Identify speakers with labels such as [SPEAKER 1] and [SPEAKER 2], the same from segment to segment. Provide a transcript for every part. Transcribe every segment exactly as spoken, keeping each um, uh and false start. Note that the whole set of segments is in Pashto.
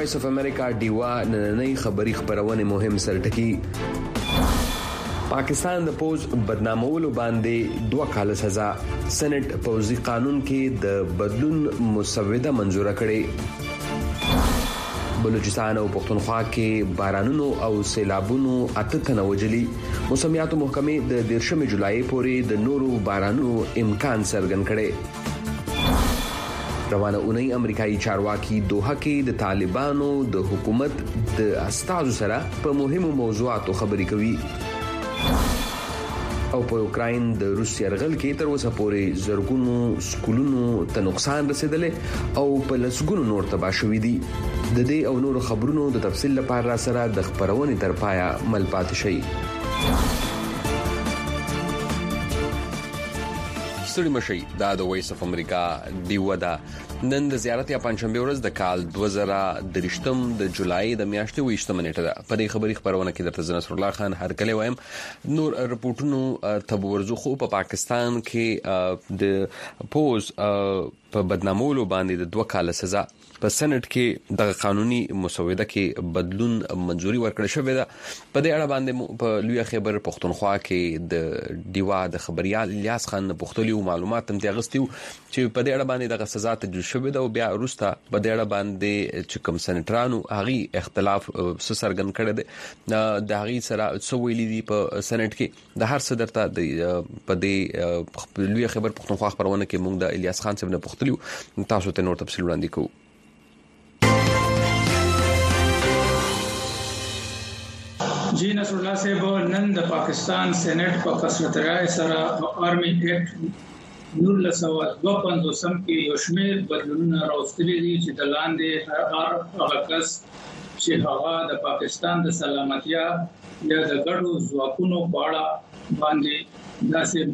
[SPEAKER 1] وایس اف امریکا ډیوا نننۍ خبری خبرونه مهم سرټکی. پاکستان د پوز بدنامولو باندې دوه کال سزا. سېنات پوزي قانون کې د بدلون مسوده منزوره کړې. بلوچستان او پښتونخوا کې بارانونو او سیلابونو اته تنه وجلي. موسمیاتو محکمې د دیرشم جولای پورې د نورو بارانونو امکان څرګند کړي. روانه اونۍ امریکایي چارواکي دوحه کې د طالبانو د حکومت د استازو سره په مهمو موضوعاتو خبرې کوي. او په اوکراین د روس يرغل کې تر اوسه پورې زرګونو سکولونو ته نقصان رسیدلې او په لسګونو نور تباه شوې دي. د دې او نور خبرونو د تفصیل لپاره سره د خبرونې تر پایا مل پات شي. ستړي مشي دا د وایس اف امریکا دیو دا نن د زیارت یا پنځمبه ورځ د کال دوه زره درشتم د جولای د میاشتې ویشتمه نیټه ده. په دې خبري خبرونه کې درته نصر الله خان هر کله وایم. نور رپورټونو ته ورزو خو په پاکستان کې د پوز په بدنامولو باندې د دوه کال سزا په سېنات کې د قانوني مسوده کې بدلون منزوري ورکړل شوې ده. په دې اړه باندې په لوی خبر پښتونخوا کې د دیوا د خبريال الیاس خان پښتولي معلومات هم د اغستیو چې په دې اړه باندې د سزا تجویز شوې ده او بیا وروسته په دې اړه باندې چې کوم سېناترانو هغه اختلاف سرګن کړی دی د هغه سره څو ویلي دي په سېنات کې د هر څه درته په دې لوی خبر پښتونخوا خبرونه کې موږ د الیاس خان څخه پښتلیو تاسو ته نور تفصیل وړاندې کوو.
[SPEAKER 2] جی نصر الله صاحب نن د پاکستان سېنات په کثرت رائے سره آرمي ایکټ نولس سو دوه پنځوسم کې یو شمېر بدلونونه راوستلي دي چې د لاندې هر هغه کس چې هغه د پاکستان د سلامتیا یا د ګډو ځواکونو په اړه باندې داسې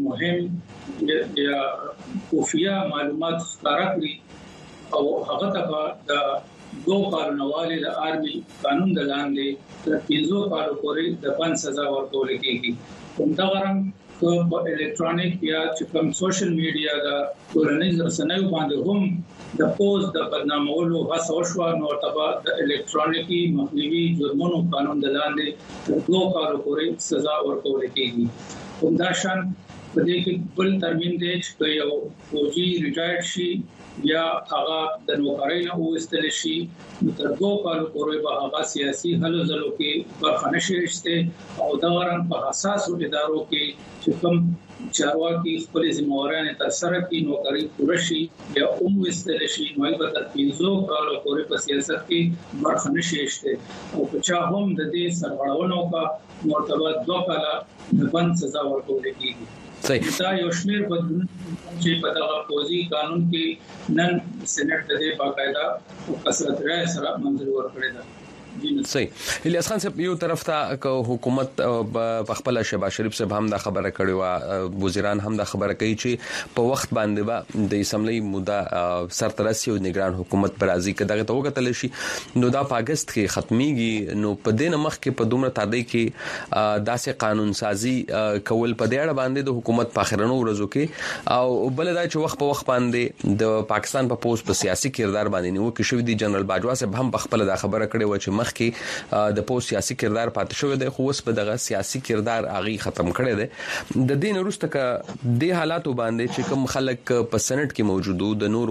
[SPEAKER 2] مهم یا خفیه معلومات ښکاره کړي او هغه ته د دوه کالونو والي د آرمي قانون د لاندې تر پنځو کالو پورې د بند سزا ورکول کېږي. همدغه رنګ په الکترونیک یا چې کوم سوشل میډیا د ټولنیز رسنیو باندې هم د پوز د بدنامولو هڅه وشوه نو تبع د الکترونیکي مخنیوي جرمونو قانون د لاندې تر دوه کالو پورې سزا ورکول کېږي. همداشان په دې کې بل ترمیم دی چې یو فوجي ریټایر شي یا هغه د نوکرۍ نه وستل شي نو تر دوه کالو پورې به هغه سیاسي هلو ځلو کې برخه نشي اخیسته او دا ورن په حساسو ادارو کې چې کوم چارواکي خپل ذمہوارانه تر سره کې نوکرۍ پوره شي یا هم وستل شي نو به تر پنځو کالو پورې په سیاست کې برخه نشي اخیسته او چې هم د دې سرغړونو کا مرتبه دوه کاله د بند سزا ورکول کېږي.
[SPEAKER 1] صحیح.
[SPEAKER 2] دا یو شمېر بدلون چې په دغه پوزي قانون کې نن سېنات د دې باقاعده او کثرت رائے سره منظور ورکړی ده.
[SPEAKER 1] صحیح. الیاس خان صاحب یو طرف ته حکومت په خپل شهباز شریف صاحب هم دا خبره کړې و وزیران هم دا خبره کوي چې په وخت باندې به د اسمبلی موده سرترسي او نگران حکومت پر ازي کې دغه توګه تل شي نو دا په اگست کې ختميږي نو په دې نمخ کې په دومره تادی کې داسې قانون سازي کول په دې اړه باندې د حکومت په اخرنو ورځو کې او بل دا چې وخت په وخت باندې د پاکستان په پوز په سیاسي کردار باندې نو کې شوې دي جنرال باجوا صاحب هم په خپل دا خبره کړې و چې کې د پوز سیاسي کردار پاتې شوی دی خو اوس په دغه سیاسي کردار اغي ختم کړي دي. د دین وروسته ک د حالاتو باندې چې کوم خلک په سېنات کې موجودو د نورو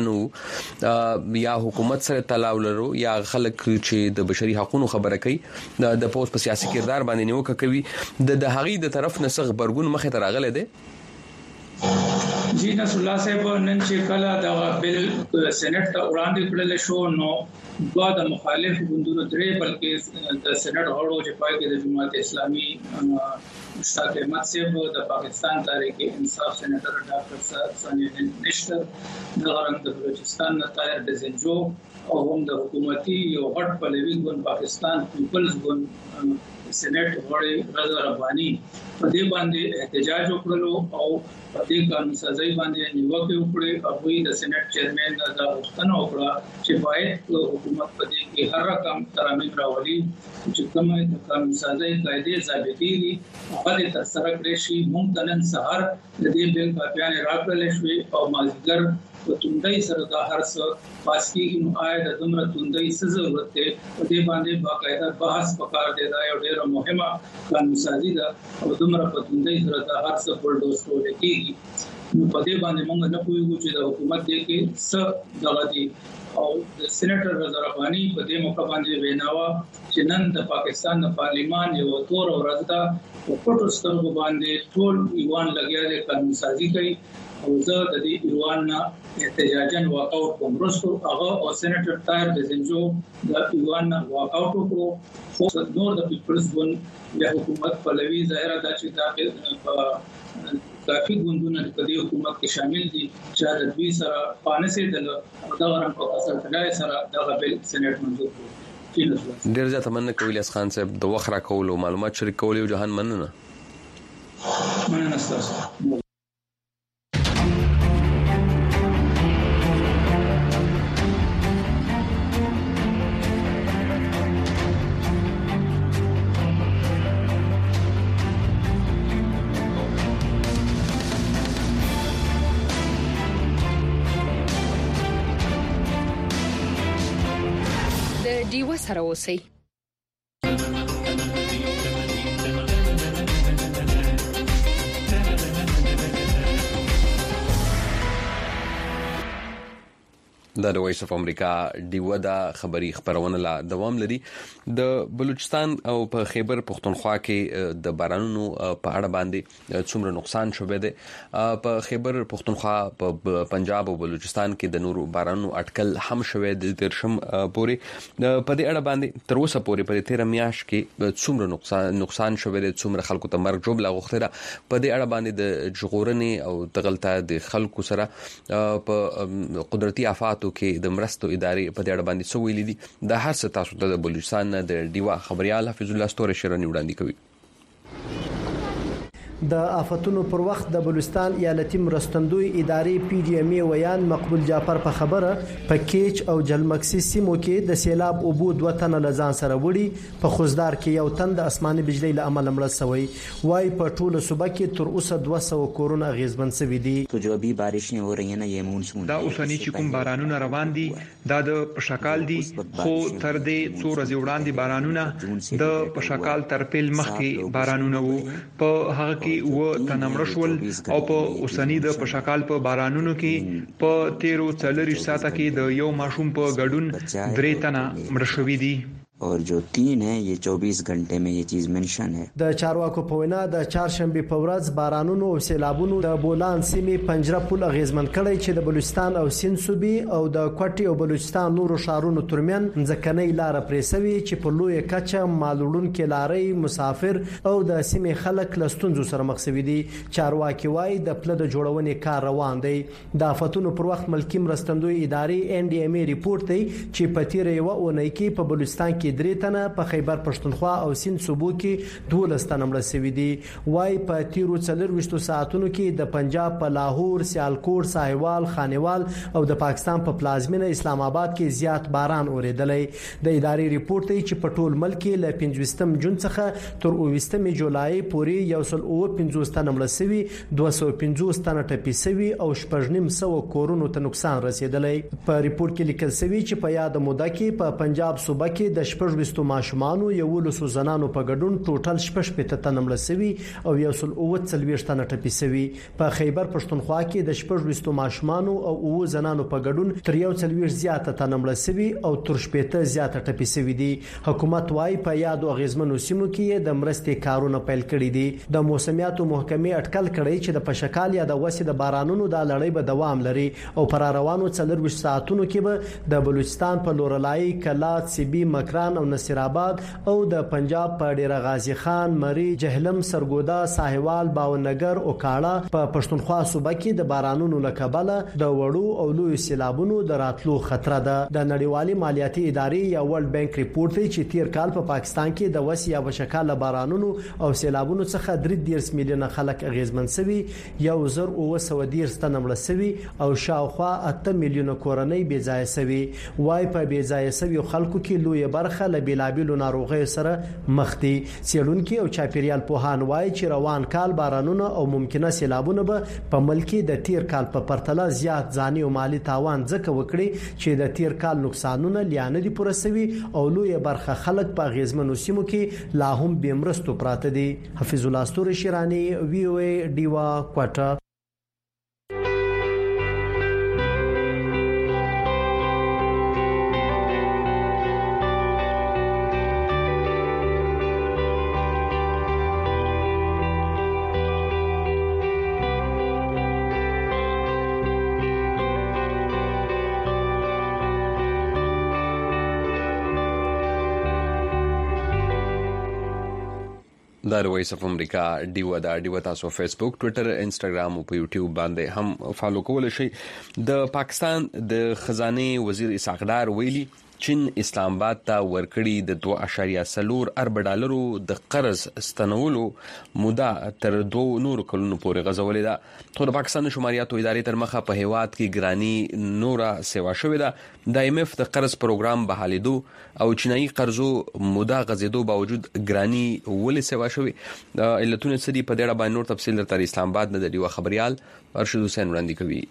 [SPEAKER 1] پارټیانو یا حکومت سره تلاو لرو یا خلک چې د بشري حقوقو خبره کوي د پوز په سیاسي کردار باندې نیوکه کوي د د هغي د طرف نسغ برګون مخه تر غلې دي.
[SPEAKER 2] جی نصر الله صاحب نن چې کله دا بل سېنات ته وړاندې کړل شو نو دوه د مخالف ګوندونو درې بلکې د سېنات غړو چې پای کې د جماعت اسلامي مشتاق احمد صاحب د پاکستان تحریک انصاف سېناتر ډاکټر ثانی نشتر د غرنګ د بلوچستان نه طاهر دزنجو او هم د حکومتي یو غټ پلوي ګوند پاکستان پیپلز ګوند سېنات غړي رضا رباني په دې باندې احتجاج وکړلو او په دې قانون سازي باندې نیوکه وکړه او د سېنات چیرمن دا غوښتنه وکړه چې باید حکومت په دې کې هر رقم ترامیم راولي چې کومه د قانون سازي قاعده ضابطې دي هغه تر سره کړی شي. موږ نن سهار د دې بل کاپیان راکړل شوې او مازیګر په توندۍ سره دا هر څه پاس کیږي نو آیا د دومره توندۍ څه ضرورت دی په دې باندې باقاعده بحث پکار دی دا یو ډېر مهمه قانون سازي ده او دومره په توندۍ سره دا هر څه بلډوز کول کیږي نو په دې باندې موږ نه پوهیږو چې د حکومت دې کې څه دغه دي او د سېنیټر رضا رباني په دې موقع باندې ویناوه چې نن د پاکستان د پارلیمان یو تور ورځ ده په پټو سترګو باندې ټول ایوان لګیا دي قانون سازي کوي او زه د دې ایوان نه احتجاجاً واک اوټ کوم وروسته هغه او سېنیټر طاهر بزنجو د ایوان نه واک اوټ وکړو خو نور د پیپلز ګوند د حکومت پلوي ظاهره ده چې دا کافي ګوندونه د دې حکومت کې شامل دي چې د دوی سره پانسي د دغه په اثر تلای سره دغه بل سېنیټ منظور کړ.
[SPEAKER 1] ډیر زیات مننه کوي الیاس خان صاحب د وخت را کول او معلومات شریک کول او جهان مننه.
[SPEAKER 2] مننه تاسو.
[SPEAKER 3] دیو سره اوسئ.
[SPEAKER 1] د وایس اف امریکا دیو دا خبری خبرونه لا دوام لري. د بلوچستان او په خیبر پختونخوا کې د بارانونو په اړه باندې څومره نقصان شوه دی. په خیبر پختونخوا په پنجاب او بلوچستان کې د نورو بارانونو اټکل هم شوه د درشم پوري په دې اړه باندې تر اوسه پوري په تیر میاش کې څومره نقصان نقصان شوه دی څومره خلکو ته مرګ جوړ لاغوخته په دې اړه باندې د جغورنې او تغلطه د خلکو سره په قدرتي آفات کې د مرستو ادارې په دې اړه باندې څه ویلي دي د هر څه تاسو ته د بلوچستان د ډیوا خبريال حفیظ الله ستوره شرنی وړاندې کوي.
[SPEAKER 4] د آفتونو پر وخت د بلوچستان ایالتي مرستندوی ادارې پی ډی ام ای ویان مقبول جعفر په خبره په کیچ او جلمکسي سیمو کې د سیلاب اوبو دوه تنه لزان سره وړي په خوزدار کې یو تن د اسماني بجلی له امله مړ شوی وای په ټوله صوبه کې تر اوسه دوه سوه کورونه غیزمن شوي دي.
[SPEAKER 5] تو جو ابھی بارشیں ہو رہی ہیں نا یہ مونسون
[SPEAKER 6] دا اوسنی چې کوم بارانونه روان دي دا د پشکال دي خو تر دې څو ورځې وړاندې بارانونه د پشکال ترپیل مخکې بارانونه وو په هغه کې و تنمړ شول او په اوسنی د پشکال په بارانونو کې په تیرو څلریش ساعته کې د یو ماشوم په ګډون درې تنه مړ شوي دي.
[SPEAKER 5] और जो तीन है ये चौबीस घंटे में ये चीज मेंशन है.
[SPEAKER 4] د چارواکو په وینا د چهارشنبه په ورځ بارانونو او سیلابونو د بولان سیمې پنجره پل غیزمن کړی چې د بلوچستان او سیند صوبې او د کوټي او بلوچستان نورو شهرونو ترمن ځکنۍ لار پرېسوي چې په لوی کچه مالوړون کې لارې مسافر او د سیمې خلک لستونزو سره مخ شوي دي. چارواکي وایي د پله د جوړونې کار روان دی. د آفتونو پر وخت ملکی مرستندوی ادارې ان ډي ام ای ریپورت دی چې په تیر یو اونۍ کې په بلوچستان کې درې تنه په خیبر پښتونخوا او سیند صوبو کې دولس تنه مړه شوي دي. وای په تیرو څلرويشتو ساعتونو کې د پنجاب په لاهور، سیالکوټ، ساحوال، خانوال او د پاکستان په پلازمینه اسلام آباد کې زیات باران اوریدلی. د ادارې ریپورت دی چې په ټول ملک کې له پنځوستم جون څخه تر اوویستم جولای پورې یو سل او پنځوس تنه مړه شوي، دوه سوه پنځوس تنه ټپي شوي او شپږ نیم سوه کورونو ته نقصان رسیدلی. په ریپورت کې لیکل شوی چې په یاد موده کې په پنجاب صوبه کې د شپږ وستو ماشومانو یو لسو زنانو په ګډون ټوټل شپږ پته تنه مړه شوي او یو سل او څلوېښت تنه ټپي شوي. په خیبر پښتونخوا کې د شپږ وستو ماشومانو او او زنانو په ګډون تر یو څلوېښت زیاته تنه مړه شوي او تر شپېته زیاته ټپي شوي دي. حکومت وايي په یادو اغیزمنو سیمو کې د مرستې کارونه پیل کړي دي. د موسمیاتو محکمې اټکل کړی چې د پشکال یا د وسې د بارانونو د لړۍ به دوام لري او پر روانو څلرويشت ساعتونو کې به د بلوچستان په لورلای، کلات، سیبی، مکران او نصیر آباد او د پنجاب په ډیره غازی خان، مری، جهلم، سرګودا، ساحوال، باونګر او کاړه په پښتونخوا صوبه کې د بارانونو لکبله د وړو او لوی سیلابونو د راتلو خطر ده. د نړیوالې مالیاتي ادارې یا ورلد بانک ریپورت دی چې تیر کال په پا پاکستان کې د وسې یا بشکاله بارانونو او سیلابونو څخه درې دېرش میلیونه خلک اغیزمن شوي، یو زر اوه سوه دېرش تنه مړه شوي او شاوخوا اته میلیونه کورنۍ بې ځایه شوي. وای په بې ځایه شویو خلکو کې لویه برخه برخه له بیلابیلو ناروغیو سره مخ دي. څېړونکي او چاپیریال پوهان وایي چې روان کال بارانونه او ممکنه سیلابونه به په ملک کې د تیر کال په پرتله زیات ځاني او مالی تاوان ځکه وکړي چې د تیر کال نقصانونه لیانه دي پوره سوي او لوی برخه خلک په غیزمنو سیمو کې لا هم بیمرستو پراته دي. حفیظ الله استوري شیرانی وی او ای ډیوا کوټه.
[SPEAKER 1] دا وایس اف امریکا ډیو دا ډیو تاسو فیسبوک ټوئیټر انسټاګرام او په یوټیوب باندې هم فالو کول شي. د پاکستان د خزانه وزیر اسحاق ډار ویلي چین اسلام آباد ته ورکړي د دوه اشاریه څلور ارب ډالرو د قرض ستنولو موده تر دوه نور کلونو پورې غځولې ده. خو د پاکستان شماریاتو ادارې تر مخه په هیواد کې ګرانی نورا سیوا شوې ده. د ایم ایف د قرض پروګرام بحالیدو او چینایي قرضو موده غځېدو باوجود ګرانی ولې سیوا شوې د علتونو سدي په ډېر باندې نور تفصیل تر اسلام آباد نه د ډیو خبريال ارشد حسین وړاندې کوي.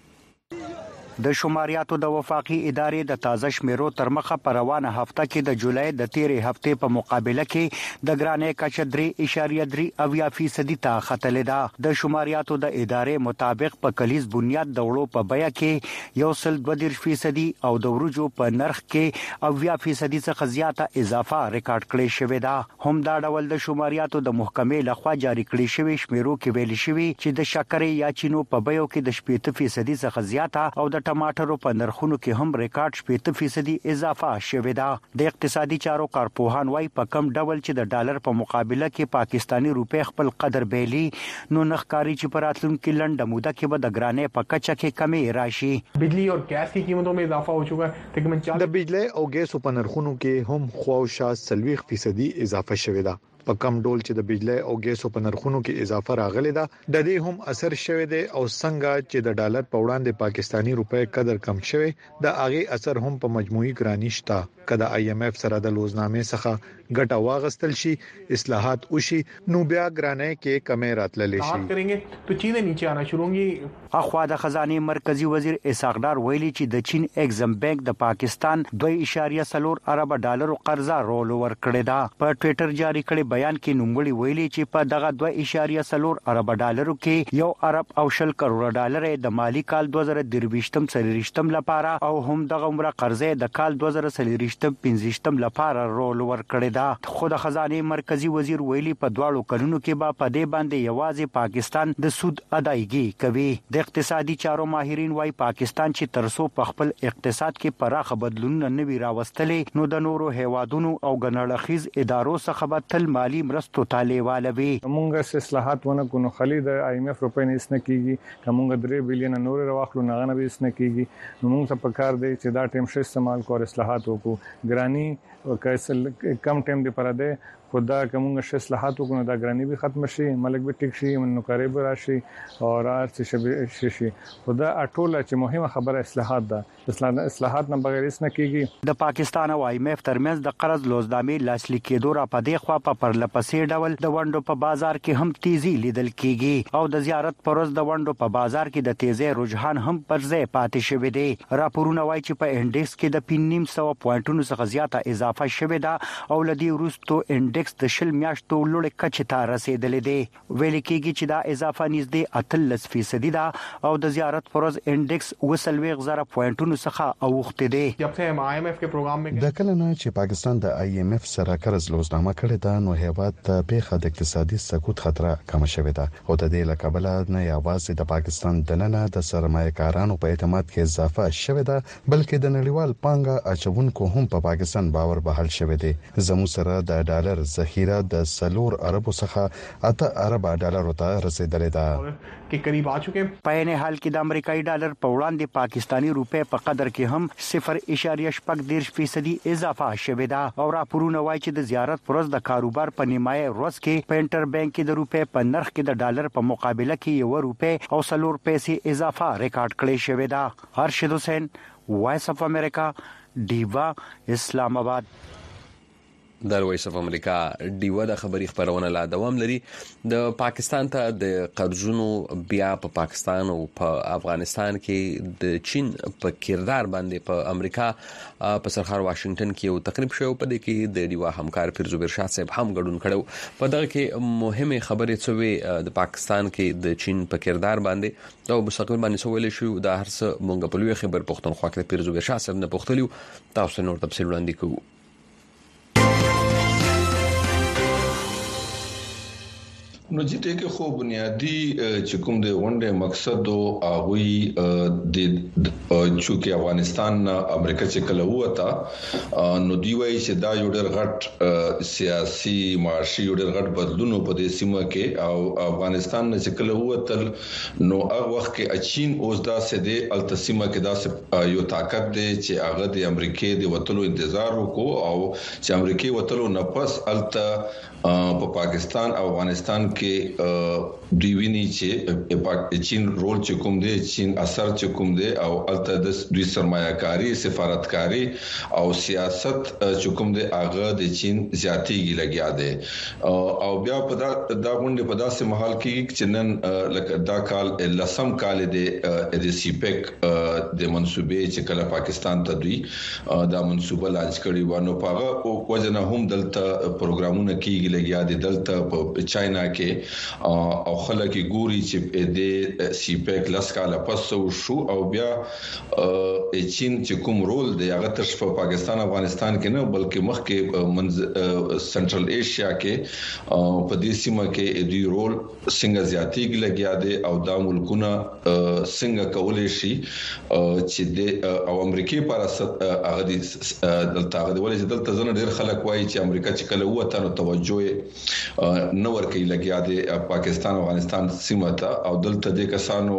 [SPEAKER 3] د شماریاتو د وفاقي ادارې د تازه شمیرو تر مخه په روانه هفته کې د جولای د تیرې هفته په مقابله کې د ګرانې کچه درې اشاریه درې اویا فیصدي ته ختلې ده. د شماریاتو د ادارې مطابق په کلیز بنیاد د وړو په بیه کې یو سل دوه دېرش فیصدي او د ورجو په نرخ کې اویا فیصدي څخه زیاته اضافه ریکارډ کړې شوې ده. هم دا ډول د شماریاتو د محکمې لخوا جاری کړې شوې شمیرو کې ویل شوی چې د شکرې یا چینو په بیو کې د شپږ فیصدي څخه زیاته او د ټماټرو په نرخونو کې هم ریکارډ شپږ فیصدي اضافه شوې ده. د اقتصادي چارو کارپوهان وايي په کم ډول چې د ډالر په مقابله کې پاکستانی روپے خپل قدر بیلی نو نخکاری چې په راتلونکي لنډه موده کې به د ګرانې په کچه کې کمی راشي.
[SPEAKER 7] بجلی او ګیس کی قیمتوں میں اضافہ ہو چکا ہے. تقریبا
[SPEAKER 8] د بجلی او ګیس په نرخونو کې هم خواوشا سلويخ فیصدي اضافه شوې ده. په کم ډول چې د بجلی او ګیسو په نرخونو کې اضافه راغلی ده د دې هم اثر شوی دی او څنګه چې د ډالر په وړاندې پاکستانی روپے قدر کم شوی د هغه اثر هم په مجموعي ګرانی شته. کله آی ایم ایف سره د لوزنامې څخه ګټه واغستل شي اصلاحات وشي نو بیا ګرانۍ کې کمی راتللی شي.
[SPEAKER 7] کړي تو چینه نیچه آنا شروع ہوگی.
[SPEAKER 3] اخوا د خزانه مرکزی وزیر اسحاق ډار ویلي چې د چین ایگزم بانک د پاکستان دوه اشاریه څلور ارب ډالر قرضه رول ورکړی دا. په ټوئیټر جاری کړي بیان کې نوموړي ویلي چې په دغه دوه اشاریه څلور ارب ډالرو کې یو ارب او شل کروڑ ډالر د مالی کال دوه زره درویشتم سلیریشتم لپاره او هم دغه عمره قرضه د کال دوه زره سلیریشتم پنځشتم لپاره رول ورکړی دا. خو د خزانه مرکزی وزیر ویلي په دواړو کلونو کې به په دې باندې یوازې پاکستان د سود ادایګي کوي. د اقتصادي چارو ماهرین وايي پاکستان چې ترسو په خپل اقتصاد کې پراخه بدلونونه نوي راوستلې نو د نورو هیوادونو او غنړخیز ادارو څخه به تل مالی مرستو طالباله وي.
[SPEAKER 7] موږ اصلاحات ونه کو نو خالد آی ایم ایف روپے نه اسنه کیږي کومه درې بلین نور راخلو نه غنه به اسنه کیږي نو موږ ته پکار دی چې دا ټیم ش استعمال کو اصلاحات وکړو. ګرانی کیسل کم ټیم دی پر ده خدا کومه ش اصلاحات وکړو دا ګرانی به ختم شي ملک به ټیک شي نو کاری به راشي او ار څه شي خدا اټوله چې مهمه خبره اصلاحات ده اصلاحات نه بغیر اسنه کیږي.
[SPEAKER 3] د پاکستان او آی ایم ایف ترمنځ د قرض لوزدامي لاسلیک کېدو را پدې خوا په پرلپسې ډول د وندو په بازار کې هم تیزی لیدل کیږي او د زیارت پروز د وندو په بازار کې د تیزی رجحان هم پر ځای پاتې شوی دی. راپورونه وايي چې په انډیکس کې د پنځه نیم سوه پوینټونو څخه زیاته اضافه شوې ده او لدی وروسته انډیکس د شل میاشتو لوړ کچې ته رسیدلې دی. ویل کېږي چې دا اضافه نږدې اتلس فیصدي ده او د زیارت پروز انډیکس وسلويغ زره پوینټونو څخه اوخته دی.
[SPEAKER 7] جب سے آی ایم ایف کے پروګرام میں
[SPEAKER 9] د کله نه چې پاکستان د آی ایم ایف سره قرض لوزنامه کړې ده نو هیواد ته پیښه د اقتصادي سقوط خطر کم شوې ده او د دې لکبله نه یوازې د پاکستان دننه د سرمایه‌کارانو په اعتماد کې اضافه شوې ده بلکې د نړیوال پانګه اچونکو هم په پاکستان باور بحال شوې دي. زموږ سره د ډالر ذخیره د سلور اربو څخه اته ارب ډالر ته رسیدلې ده
[SPEAKER 7] کې قریب آ چکے.
[SPEAKER 3] په نه حال کې د امریکایي ډالر په وړاندې پاکستانی روپے په قدر کې هم صفر اشاریه شپږ دېرش فیصدي اضافه شوې ده او راپورونه وايي چې د زیارت پروز د کاروبار په نیمایي ورځ کې په انټر بانک کې د روپے په نرخ کې د ډالر په مقابله کې یو روپے او سلور پیسې اضافه ریکارډ کړی شوې ده. ارشد حسین وایس اف امریکا ډیوا اسلام آباد.
[SPEAKER 1] د وایس اف امریکا ډیوه د خبري خبرونه لا دوام لري. د پاکستان ته د قرضونو بیا په پاکستان او په افغانستان کې د چین په کردار باندې په امریکا په سرخار واشنگټن کې یو تقریب شو. په دې کې د ډیوه همکار پیرزو برشاد صاحب هم ګډون کړو. په دغه کې مهمه خبرې څوې د پاکستان کې د چین په کردار باندې او مستقبل باندې سوال شو. د هر څه مونږ په لوی خبر پښتونخوا کې پیرزو برشاد صاحب نه پوښتلیو. تاسو نور تفصیل وړاندې کوو.
[SPEAKER 10] نو چې ټکي خو بنیادی چې کوم د ونډه مقصد او هغه د چونکه افغانستان امریکا چې کله وته نو دی وایي چې دا یو ډېر غټ سیاسي معاشي یو ډېر غټ بدلون په دې سیمه کې او افغانستان چې کله وته نو هغه وخت کې چین اوس دا سده التسیمه کې دا یو طاقت دی چې هغه د امریکای د وټلو انتظار وکړو او چې امریکای وټلو نه پس الته په پاکستان او افغانستان کې دوی ویني چې چین رول چې کوم دی چین اثر چې کوم دی او الته د دوی سرمایه‌کاري سفارتکاري او سیاست چې کوم دی هغه د چین زیاتېږي لګیا دی او بیا په دا د غونډې په داسې محل کې چې نن لکه دا کال لسم کال دی د سیپیک د منسوبې چې کله پاکستان ته دوی دا منسوبه لانچ کړي و نو په هغه وجنه هم دلته پروګرامونه کیږي لګیا دي دلته په چاینا کې او خلک ګوري چې د سیپیک لاس کاله پس شو او بیا چین چې کوم رول دی هغه تر په پاکستان افغانستان کې نه بلکې مخکې سنټرل ایشیا کې په دې سیمه کې د رول څنګه زیاتېږي لګیا دي او دا ملکونه څنګه کولای شي چې د او امریکای پر اساس هغه دلته هغه ولې دلته ځنه ډېر خلک وایي چې امریکا چې کله وته نو توجه نو ورکې لګیا دي پاکستان او افغانستان سیمه ته او دلته د کسانو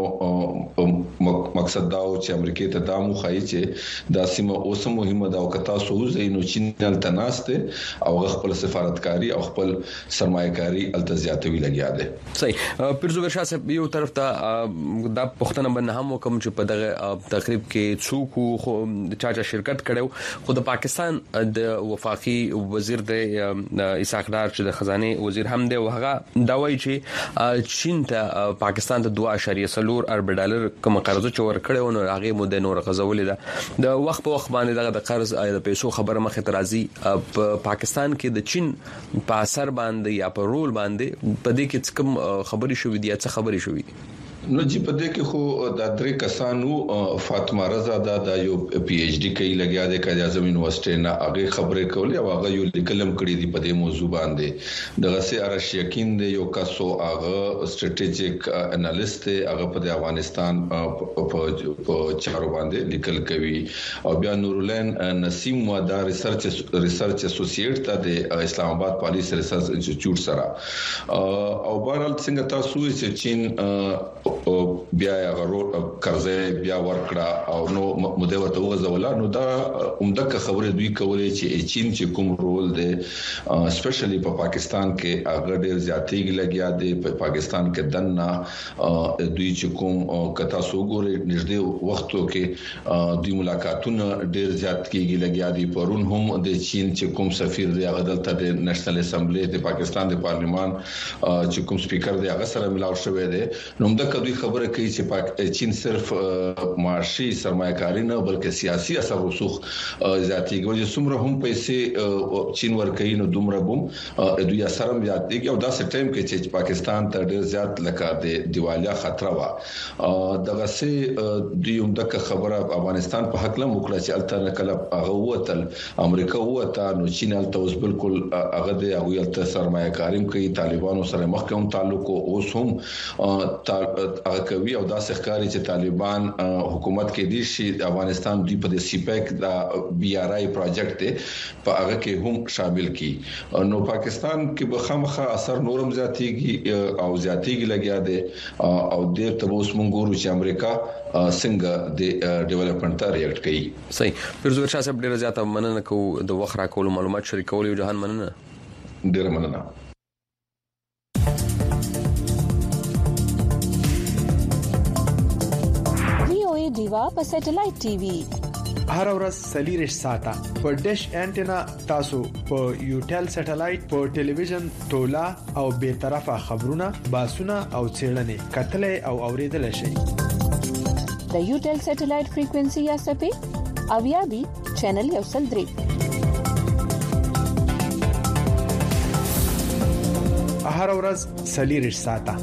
[SPEAKER 10] مقصد دا او چې امریکای ته دا مخایي چې دا سیمه اوس مهمه ده او کتا سوزي نو چین دلته ناشته او خپل سفارتکاری او خپل سرمایه‌کاری التزیاتوي لګیا دي.
[SPEAKER 1] صحیح پیرزو برشاد صاحب یو طرف ته دا پښتنه باندې هم کوم چې په دغه تقریب کې څوک خو چا چا شرکت کړو خو د پاکستان د وفاقي وزیر د اسحاق ډار چې د خزانه وزیر هم دی او هغه دا وایي چې چین ته پاکستان ته دوه اعشاریه څلور ارب ډالر کوم قرض چور کړو نو هغه مو د نور غزولې ده د وخت په وخت باندې دغه د قرض د پیسو خبره مخه ترازی په پاکستان کې د چین په اثر باندې یا په رول باندې په دې کې کوم خبري شوې دي یا څه خبري شوې
[SPEAKER 10] نو چې په دې کې خو د درې کسانو فاطمه رضا دا یو پی ایچ ډی کوي لګیا د قائد اعظم یونیورسيټي نه هغه خبرې کولې او هغه یو لیکلم کړی دی په دې موضوع باندې دغه سي ارش یقین دی یو کاسو هغه سټریټیجیک انالیست هغه په افغانستان په چارو باندې لیکل کوي او بیا نورالعین نسیم ودا ریسرچ ریسرچ اسوسییټ ته د اسلام آباد پالیس ریسرچ انسټیټیوټ سره او بهرحال څنګه تاسو چې چین او بیا غرور قرضې بیا ورکړه او نو مده ورته وغځوله نو دا عمده خبره دوی کولې چې چین چې کوم رول دی سپیشلی په پاکستان کې هغه ډېر زیاتېږي لګیا دی په پاکستان کې دنه دوی چې کوم کتا سوګوري نږدې وختو کې دوی ملاقاتونه ډېر زیات کیږي لګیا دي پرون هم د چین چې کوم سفیر دی هغه دلته د نېشنل اسمبلی د پاکستان د پارلیمان چې کوم سپیکر دی هغه سره ملاو شوی دی نو د دوی خبره کوي چې چین صرف معاشي سرمایه‌کاري نه بلکې سیاسي اثر رسوخ ذاتي ګوي څومره هم پیسې چین ورکوي نو دومره بم دوی اثر هم ذاتي او دا سټیم کې چې پاکستان ته ډېر زیات لکه د دیوالیا خطر وا دغه سي دوی هم د خبره افغانستان په حق له مکړه چې الته کله هغه وتل امریکا وته نو چین الته اوس بالکل هغه د هغه الته سرمایه‌کاري کوي طالبانو سره مخکوم تعلق اوس هم هغه کوي او دا ښکاري چې طالبان حکومت کې دي چې افغانستان دی په سی پیک دا بی آر آی پروجیکټ ته په هغه کې هم شامل کی نو پاکستان کې به خامخا اثر نورم زیاتېږي او زیاتېږي لګیا دي او د تبوس مونږ چې امریکا څنګه د ډیولپمنٹ ته ریاکټ کوي.
[SPEAKER 1] صحیح پیرزو شاه صاحب ډیره زیاته مننه کو د وخت راکول معلومات شریکول یو جهان مننه
[SPEAKER 10] ډیره مننه.
[SPEAKER 11] ډیوا په سټلایټ ټي وي هر ورځ سلیریش ساته په ډیش انټینا تاسو په یوټل سټلایټ په ټلویزیون تولا او به طرفه خبرونه باسونه او چیرنې کتلې او اوریدل شي
[SPEAKER 12] د یوټل سټلایټ فریکوئنسي یا سپې او یا بي چینل یو سل درې
[SPEAKER 11] هر ورځ سلیریش ساته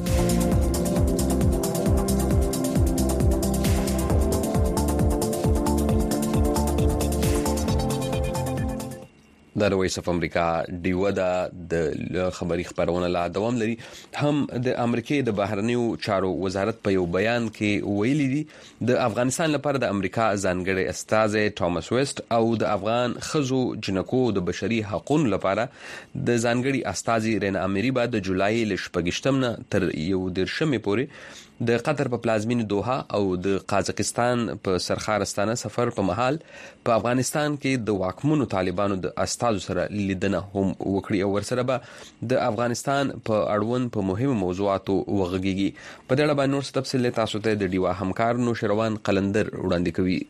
[SPEAKER 1] د وایس اف امریکا دیو دا د خبري خبرونه لا دوام لري هم د امریکای د بهرنیو چارو وزارت په یو بیان کې ویلي دي د افغانستان لپاره د امریکا ځانګړي استاذ ټامس ویست او د افغان خزو جنکو د بشري حقوقو لپاره د ځانګړي استاذ رینا اميري بعد د جولای لشپږشتم نه تر یو درشمې پورې د قطر په پلازمین دوحه او د قازقستان په سرخارستانه سفر په محل په افغانستان کې د واکمنو طالبانو د استاذ سره لیدنه هم وکړي او ورسره به د افغانستان په اړوند په مهمو موضوعاتو وغږیږي په دې اړه باندې نور تفصیل تاسو ته د ډیوا همکار نو شروان قلندر وړاندې کوي.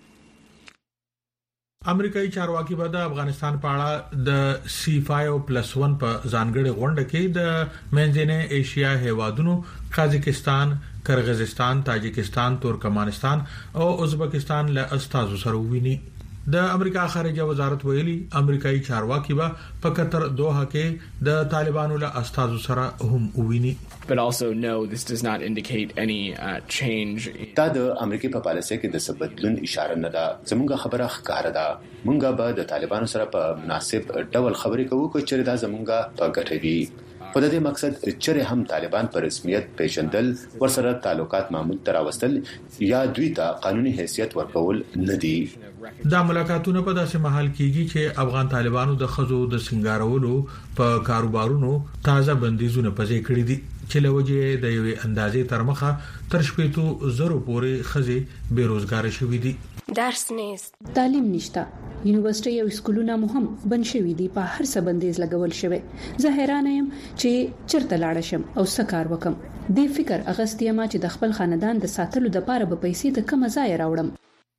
[SPEAKER 13] امریکایي چارواکي به د افغانستان په اړه د سی پنځه پلس یک په ځانګړي غونډه کې د منځنۍ ایشیا هیوادونو قازقستان، قرغیزستان، تاجکستان، ترکمنستان او ازبکستان له استازو سره ویني. د امریکا خارجه وزارت ویلي امریکایي چارواکي به په قطر دوحه کې د طالبانو له استازو سره هم ویني.
[SPEAKER 14] But also no, this does not indicate any uh, change.
[SPEAKER 15] دا د امریکای په پالیسۍ کې د ثبتلون اشاره نه ده. زموږه خبره ښکاره ده. مونږه به د طالبانو سره په مناسب ډول خبرې کوو چې دا زموږه په ګټه وي. په دې مقصد چې هم طالبان پر رسمیت پیژندل ورسره تعلقات معمول تر واستل یا دوی ته قانوني حیثیت ورکول نه دي.
[SPEAKER 13] دا ملاقاتونه په داسې محل کېږي چې افغان طالبانو د خزو د سنگارولو په کاروبارونو تازه بندیزونه پځې کړې دي چې لوجه د یوې اندازې تر مخه تر شپېتو زرو پورې خزې بیروزګار شوې دي.
[SPEAKER 16] درس نیست،
[SPEAKER 12] تعلیم نشته، یونیورسيټي او سکولونه مهم بن شوي دي، په هر څه بندیز لګول شوی. زه حیران یم چې چرته لاړ شم او سکار وکم. دې فکر اغستې ما چې د خپل خاندان د ساتلو لپاره به پیسې د کوم ځای راوړم.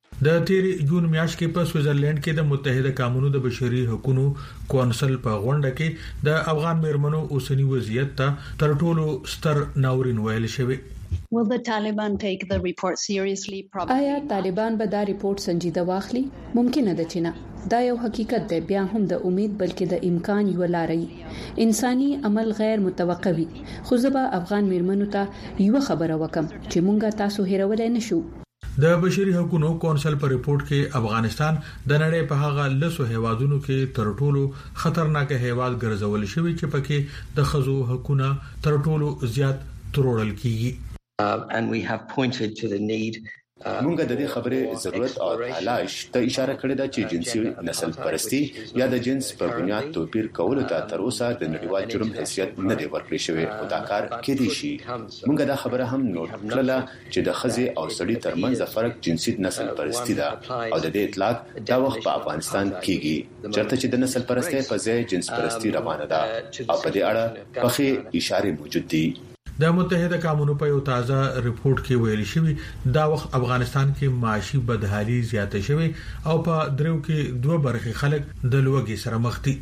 [SPEAKER 13] د تیری جون میاشت کې په سویټزرلند کې د متحده قانونو د بشري حقوقو کونسل په غونډه کې د افغان میرمنو اوسنی وضعیت ته تر ټولو ستر ناورین ویل شوی.
[SPEAKER 17] Will the Taliban take the report seriously?
[SPEAKER 12] آیا طالبان به دا ریپورت سنجیده واخلي؟ ممکنه ده چې نه. دا یو حقیقت دی، بیا هم د امید بلکې د امکان یو لارې. انساني عمل غیر متوقع وي، خو زه به افغان میرمنو ته یو خبره وکم چې مونږه تاسو هیرولای نشو.
[SPEAKER 13] د بشري حقوقو کونسل په ریپورت کې افغانستان د نړۍ په هغه لسو هیوادونو کې تر ټولو خطرناک هیواد ګرځول شوی چې پکې د خزو حقوقونه تر ټولو زیات ترورل کیږي.
[SPEAKER 18] Uh, and we have pointed to the need
[SPEAKER 15] مونږ د دې خبرې ضرورت او تلاش ته اشاره کړې ده چې جنسي نسل پرستی یا د جنس په بنیاد توپیر کول ته تر اوسه د نړیوال جرم حیثیت نه دی ورکړی شوی او دا کار کېدی شي. مونږ دا خبره هم نوٹ کړله چې د خزي او سړي ترمنځ فرق جنسي نسل پرستی ده او د دې اطلاق دا وخت په افغانستان کېږي چرته چې د نسل پرستی په ځای جنس پرستی روانه ده او په دې اړه په اشاره موجود دي.
[SPEAKER 13] د متحده قومونو په یو تازه ریپورت کې ویل شوی دا وخت افغانستان کې معاشي بدحالي زیاته شوی او په درو کې دوه برخې خلک د لوګي سره مخ دي.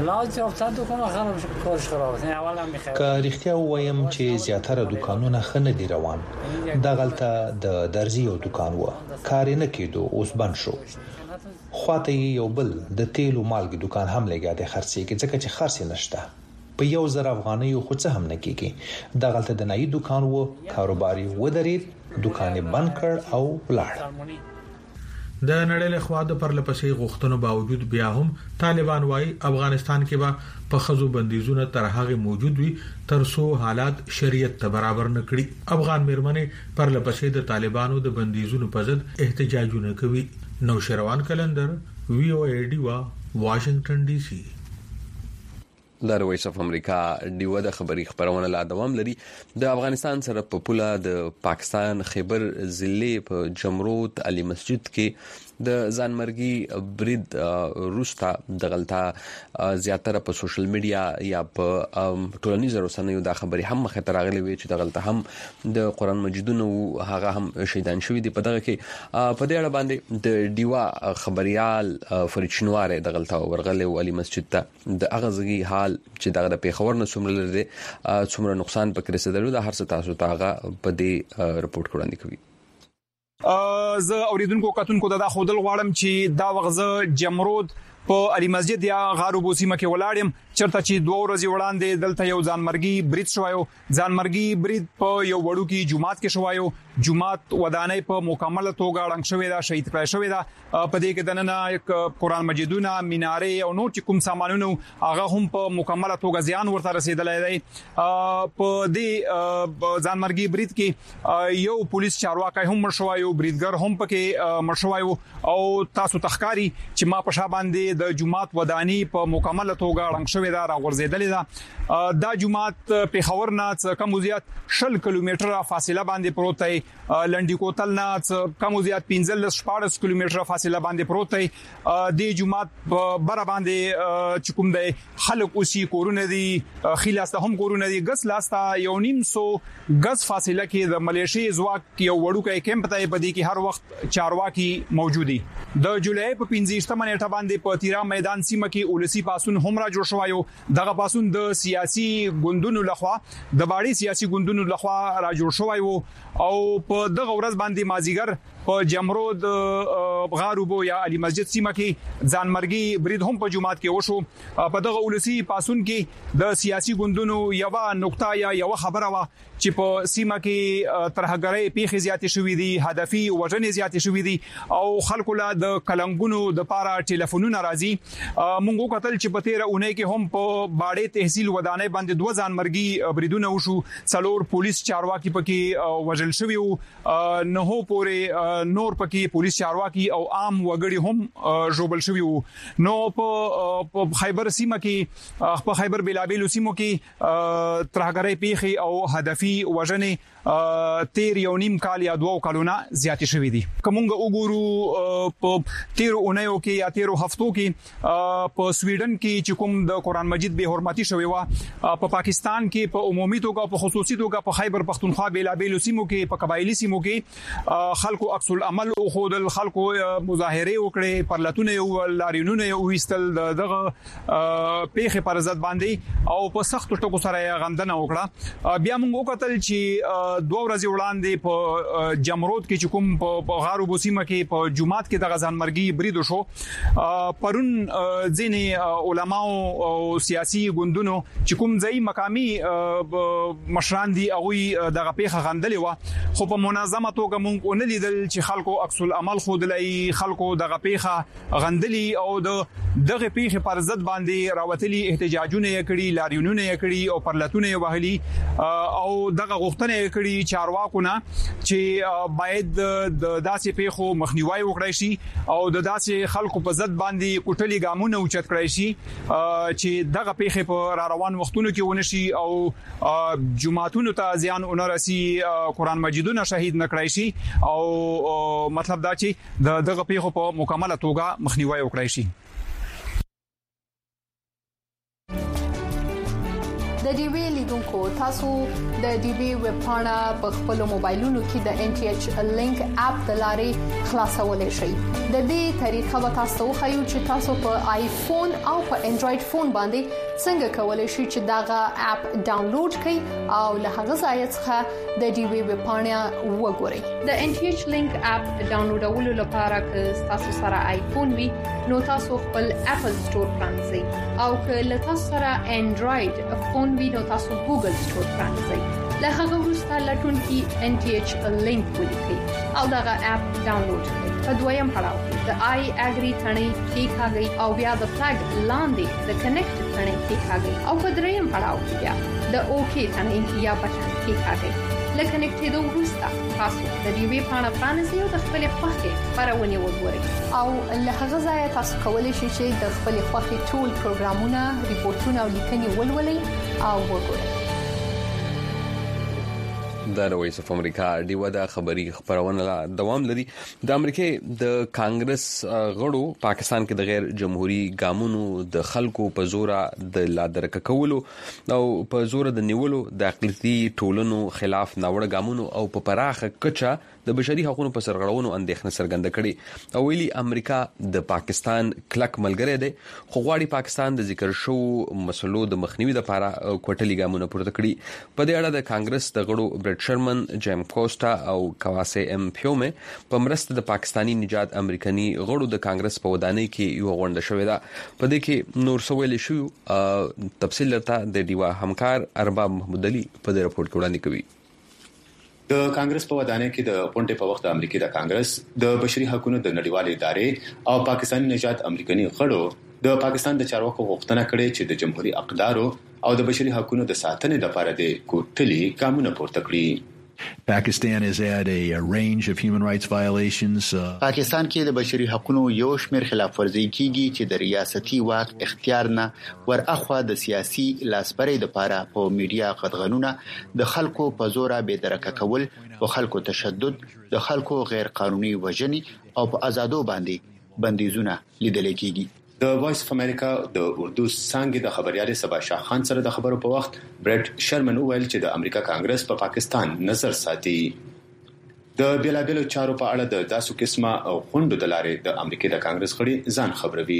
[SPEAKER 19] که رښتیا وایم چې زیاتره دکانونه خنه دي روان، د غلطه د درزي او دکان و کار نه کېدو اوس بند شو. خواته یو بل د تیلو مالګي دکان هم لګیا دی خرڅي کې ځکه چې خرڅ نشته. په یو زر افغاني خو څه هم نه کیږي. د غلطه د نای دکان وو کاروباري ودرید، دکان بند کړ او ولاړ.
[SPEAKER 13] د نړۍ له خوا د پرلپسې غوښتنو باوجود بیا هم طالبان وايي افغانستان کې به په خزو بندیزونه تر هغه موجود وي تر څو حالات شریعت ته برابر نه کړي. افغان میرمنې پرلپسې د طالبانو د بندیزونو په ضد احتجاجونه کوي. نو شروان کلندر وی او ای ډی وا واشنگټن ډي سي.
[SPEAKER 1] د وایس اف امریکا دیو د خبري خبرونه لا دوام لري. د افغانستان سره په پوله د پاکستان خیبر ضلع په جمرود علي مسجد کې د ځانمرګي برید روستا د غلطه زیاتره په سوشل میډیا یا په ټولنیزو رسنیو دا خبري هم مخه تراغلي وي چې د غلطه هم د قران مجیدونو هغه هم شهیدان شوی دي په دغه کې په دې اړه باندې د دیوا خبريال فرید شنوار د غلطه ورغله علي مسجد ته د اغزغي حال چې دغه د پیښور نه څومره لري څومره نقصان پکې رسیدلو د هر څه تاسو ته په دې رپورت وړاندې کوي.
[SPEAKER 16] زه اوریدونکو کتونکو دا خودل غواړم چې دا وغزه جمرود په علي مسجد یا غاروبو سیمه کې ولاړم چرته چې دوه ورځې وړاندې دلته یو ځانمرګي برید شوایو ځانمرګي برید په یو وړو کې جمعات کې شوایو جمعات ودانۍ په مکمله توګه ړنګ شوې ده شهید کړای شوې ده په دې کې دننه یک قران مجیدونه مینارې او نور چې کوم سامانونه هغه هم په مکمله توګه زیان ورته رسیدلای دی په دې ځانمرګي برید کې یو پولیس چارواکي هم مرشوایو بریدګر هم پکې مرشوایو او تاسو تخکاری چې ما په شا باندې د جمعات ودانی په مکمله توګه ړنګ شوې ده راغورځېدلې ده دا جمعات پیښور نه کم زیات شل کیلومتره فاصله باندې پروت دی لنډی کوتل نه کم زیات پنځه شپږ کیلومتره فاصله باندې پروت دی د جمعات بر باندې چکم دی خلک اوسې کورونه دي خلاصته هم کورونه دي غس لاسته یو نیم سو غس فاصله کې د ملیشي ځواک یو وړوکی کیمپ ته پدې کې هر وخت چارواکي موجودي د جولای په پنځه منېټه باندې په تیرا میدان سیمه کې اولسی پاسون هم را جوړ شوایو دغه پاسون د سیاسي ګوندونو لخوا د باړي سیاسي ګوندونو لخوا را جوړ شوایو او په دغه ورځ باندې مازیګر په جمرود غاروبو یا علي مسجد سیمه کې ځانمرګي برید هم په جمعات کې وشو په دغه اولسی پاسون کې د سیاسي ګوندونو یو نقطه یا یو خبره وا چې په سیمه کې ترهګرۍ پیښې زیاتې شوې دي هدفي وژنې زیاتې شوې دي او خلکو له د کلنګونو د پاره ټلیفونونه راځي مونږ کتل چې په تیر اونۍ کې هم په باړې تحصیل ودانۍ باندې دوه ځانمرګي بریدونه وشو څلور پولیس چارواکي پکې وژل شوی او نه هو پورې نور پکې پولیس چارواکي او عام وګړي هم جوړبل شوی نو په خیبر سیمه کې په خیبر بلابل سیمو کې ترهګرۍ پیښې او هدفي وژنې تیر یو نیم کال یا دوه کالونه زیاتې شوې دي کومه وګورو په تیر اونیو کې یا تیر هفتو کې په سویډن کې چې کوم د قران مجید به حرمتي شوی و په پاکستان کې په عمومي توګه په خصوصي توګه په خیبر پختونخوا بلابل سیمو کې په قبایلی سیمو کې خلکو عکس العمل او خود خلکو مظاهره وکړي پرلتونه او لارینونه او وستل دغه پیښه پر ضد باندې او په سخت ټکو سره غندنه وکړه بیا موږ وکړل چې دوه ورځې وړاندې په جمرود کې چې کوم په غارو بوسیمه کې په جمعات کې د غزانمرګي برید شو پرون ځینې علماو او سیاسي ګوندونو چې کوم ځای مقامي مشران دي هغه دغه پیښه غندلې و خو په منظمه توګه مونږ نه لیدل چې خلکو عکس العمل خودلای خلکو دغه پیښه غندلې او د دغه پیښه پر ضد باندې راوتلي احتجاجونه کړي لاریونونه کړي او پرلتونه وهلي او دغه غوښتنه کړي چارواکونه چې باید د داسې پیښو مخنیوي وکړي شي او د داسې خلکو په ضد باندې کوټلي ګامونه اوچت کړي شي چې دغه پیښه په را روان وختونو کې ونشي او جمعهتونو ته ځان اونرسي قران مجیدونه شهید نکړي شي او مطلب دا چې دغه پیښو په مکمله توګه مخنیوي وکړي شي
[SPEAKER 12] د ډي وی لیدونکو تاسو د ډي وی ویب پاڼه په خپل موبایلونو کې د ان ټي ایچ لینک اپ د لارې خلاصولای شئ د دې طریقه به تاسو خو چې تاسو په آیفون او په انډراید فون باندې څنګه کولای شئ چې داغه اپ ډاونلوډ کړئ او له هغه ځای څخه د ډي وی ویب پاڼه وګورئ د ان ټي ایچ لینک اپ ډاونلوډولو لپاره که تاسو سره آیفون وي نو تاسو خپل اپل سٹور پرانځئ او که له تاسو سره انډراید فون وي نو تاسو ګوګل سٹور پرانځئ له هغه وروسته لټون کې ان ټي ایچ لینک ولیکئ او دغه اپ ډاونلوډ کړئ په دویم پړاو کې د آی اګری ثنې کلیک کړئ او بیا د فلګ لاندې د کنیکټ ثنې کلیک کړئ او په دریم پړاو کې بیا د اوکی ثنې یا بټن کلیک کړئ لکه کنیکټېدو وروسته تاسو د ډي وی پاڼه پرانیزئ او د خپل خوښې خبرونه وګورئ او له هغه ځای تاسو کولی شئ چې د خپل خوښې ټول پروګرامونه ریپورتونه او لیکنې ولولئ او وګورئ
[SPEAKER 1] د وایس اف امریکا ډیوه د خبري خبرونه دوام لري. د امریکای د کانګرس غړو پاکستان کې د غیر جمهوریت ګامونو د خلکو په زور د لادرک کولو او په زور د نیولو د اقلیتي ټولنو خلاف ناوړه ګامونو او په پراخه کچه د بشري حقوقو په سرغړونو اندېښنه څرګنده کړې او ویلي امریکا د پاکستان کلک ملګری دی خو غواړي پاکستان د ذکر شو مسلو د مخنیوي لپاره کوټلي ګامونه پورته کړي. په دې اړه د کانګرس د غړو برټ شرمن، جیم کوسټا او کواسي ام پیومه په مرسته د پاکستانی نجات امریکایي غړو د کانګرس په ودانۍ کې یو غونډه شوې ده. په دې کې نور سوال شو تفصیل لرته د دیوا همکار ارباب محمود علي په دې رپورت کې وړاندې کوي.
[SPEAKER 15] د کانګرس په ودانۍ کې د غونډې په وخت د امریکای د کانګرس د بشري حقوقو د نړیوالې ادارې او پاکستاني نجات امریکایي غړو د پاکستان د چارواکو غوښتنه کړې چې د جمهوریت اقدارو او د بشري حقوقو د ساتنې لپاره د کوټلي ګامونه پورته کړي.
[SPEAKER 20] Pakistan has had a, a range of human rights violations.
[SPEAKER 21] پاکستان کې د بشري حقوقو یو شمېر خلاف ورزي کیږي چې د ریاستي واک اختیار نه ور اخوا د سیاسي لاسپرې د لپاره په میډیا قدغنونه د خلکو په زور به درکه کول او خلکو تشدد د خلکو غیر قانوني وژنې او په آزادو باندې بندیزونه لیدل کیږي.
[SPEAKER 15] د وایس اف امریکا د اردو څنګه د خبريالي سبا شاه خان سره د خبرو په وخت برټ شرمن وویل چې د امریکا کانګرس په پا پاکستان نظر ساتي. د بیلابلو چارو په اړه د داسو قسمه غونډو د لارې د امریکا د کانګرس غړي ځان خبروي.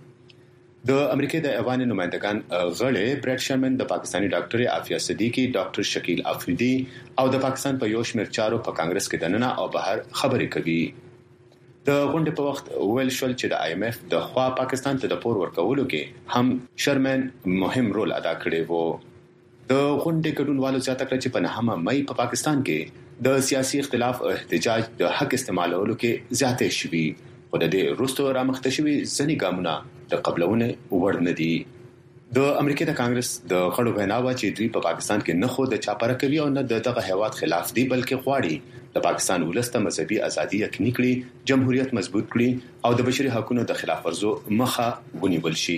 [SPEAKER 15] د امریکا د ایوان نمائندگان غړي برټ شرمن د پاکستانی ډاکټر عافیه صدیقی، ډاکټر شکیل افریدی او د پاکستان په یو شمېر چارو په کانګرس کې دننه او بهر خبرې کوي. د غونډې په وخت ویل شول چې د آی ایم ایف د خوا پاکستان ته د پور ورکولو کې هم شرمن مهم رول ادا کړی وو. د غونډې ګډونوالو زیاته کړ چې په نهمه مې په پاکستان کې د سیاسي اختلاف او احتجاج د حق استعمالولو کې زیاتې شوي او د دې وروسته رامخته شوي ځینې ګامونه د قبلونه وړ نه دي. د امریکا د کانګرس د غړو ویناوه چې دوی په پاکستان کې نه خو د چاپره کوي او نه دغه هیواد خلاف دي بلکې غواړي د پاکستان ولسته مذهبي ازادي یقیني کړي، جمهوریت مضبوط کړي او د بشري حقوقو د خلاف ورزو مخه ونیول شي.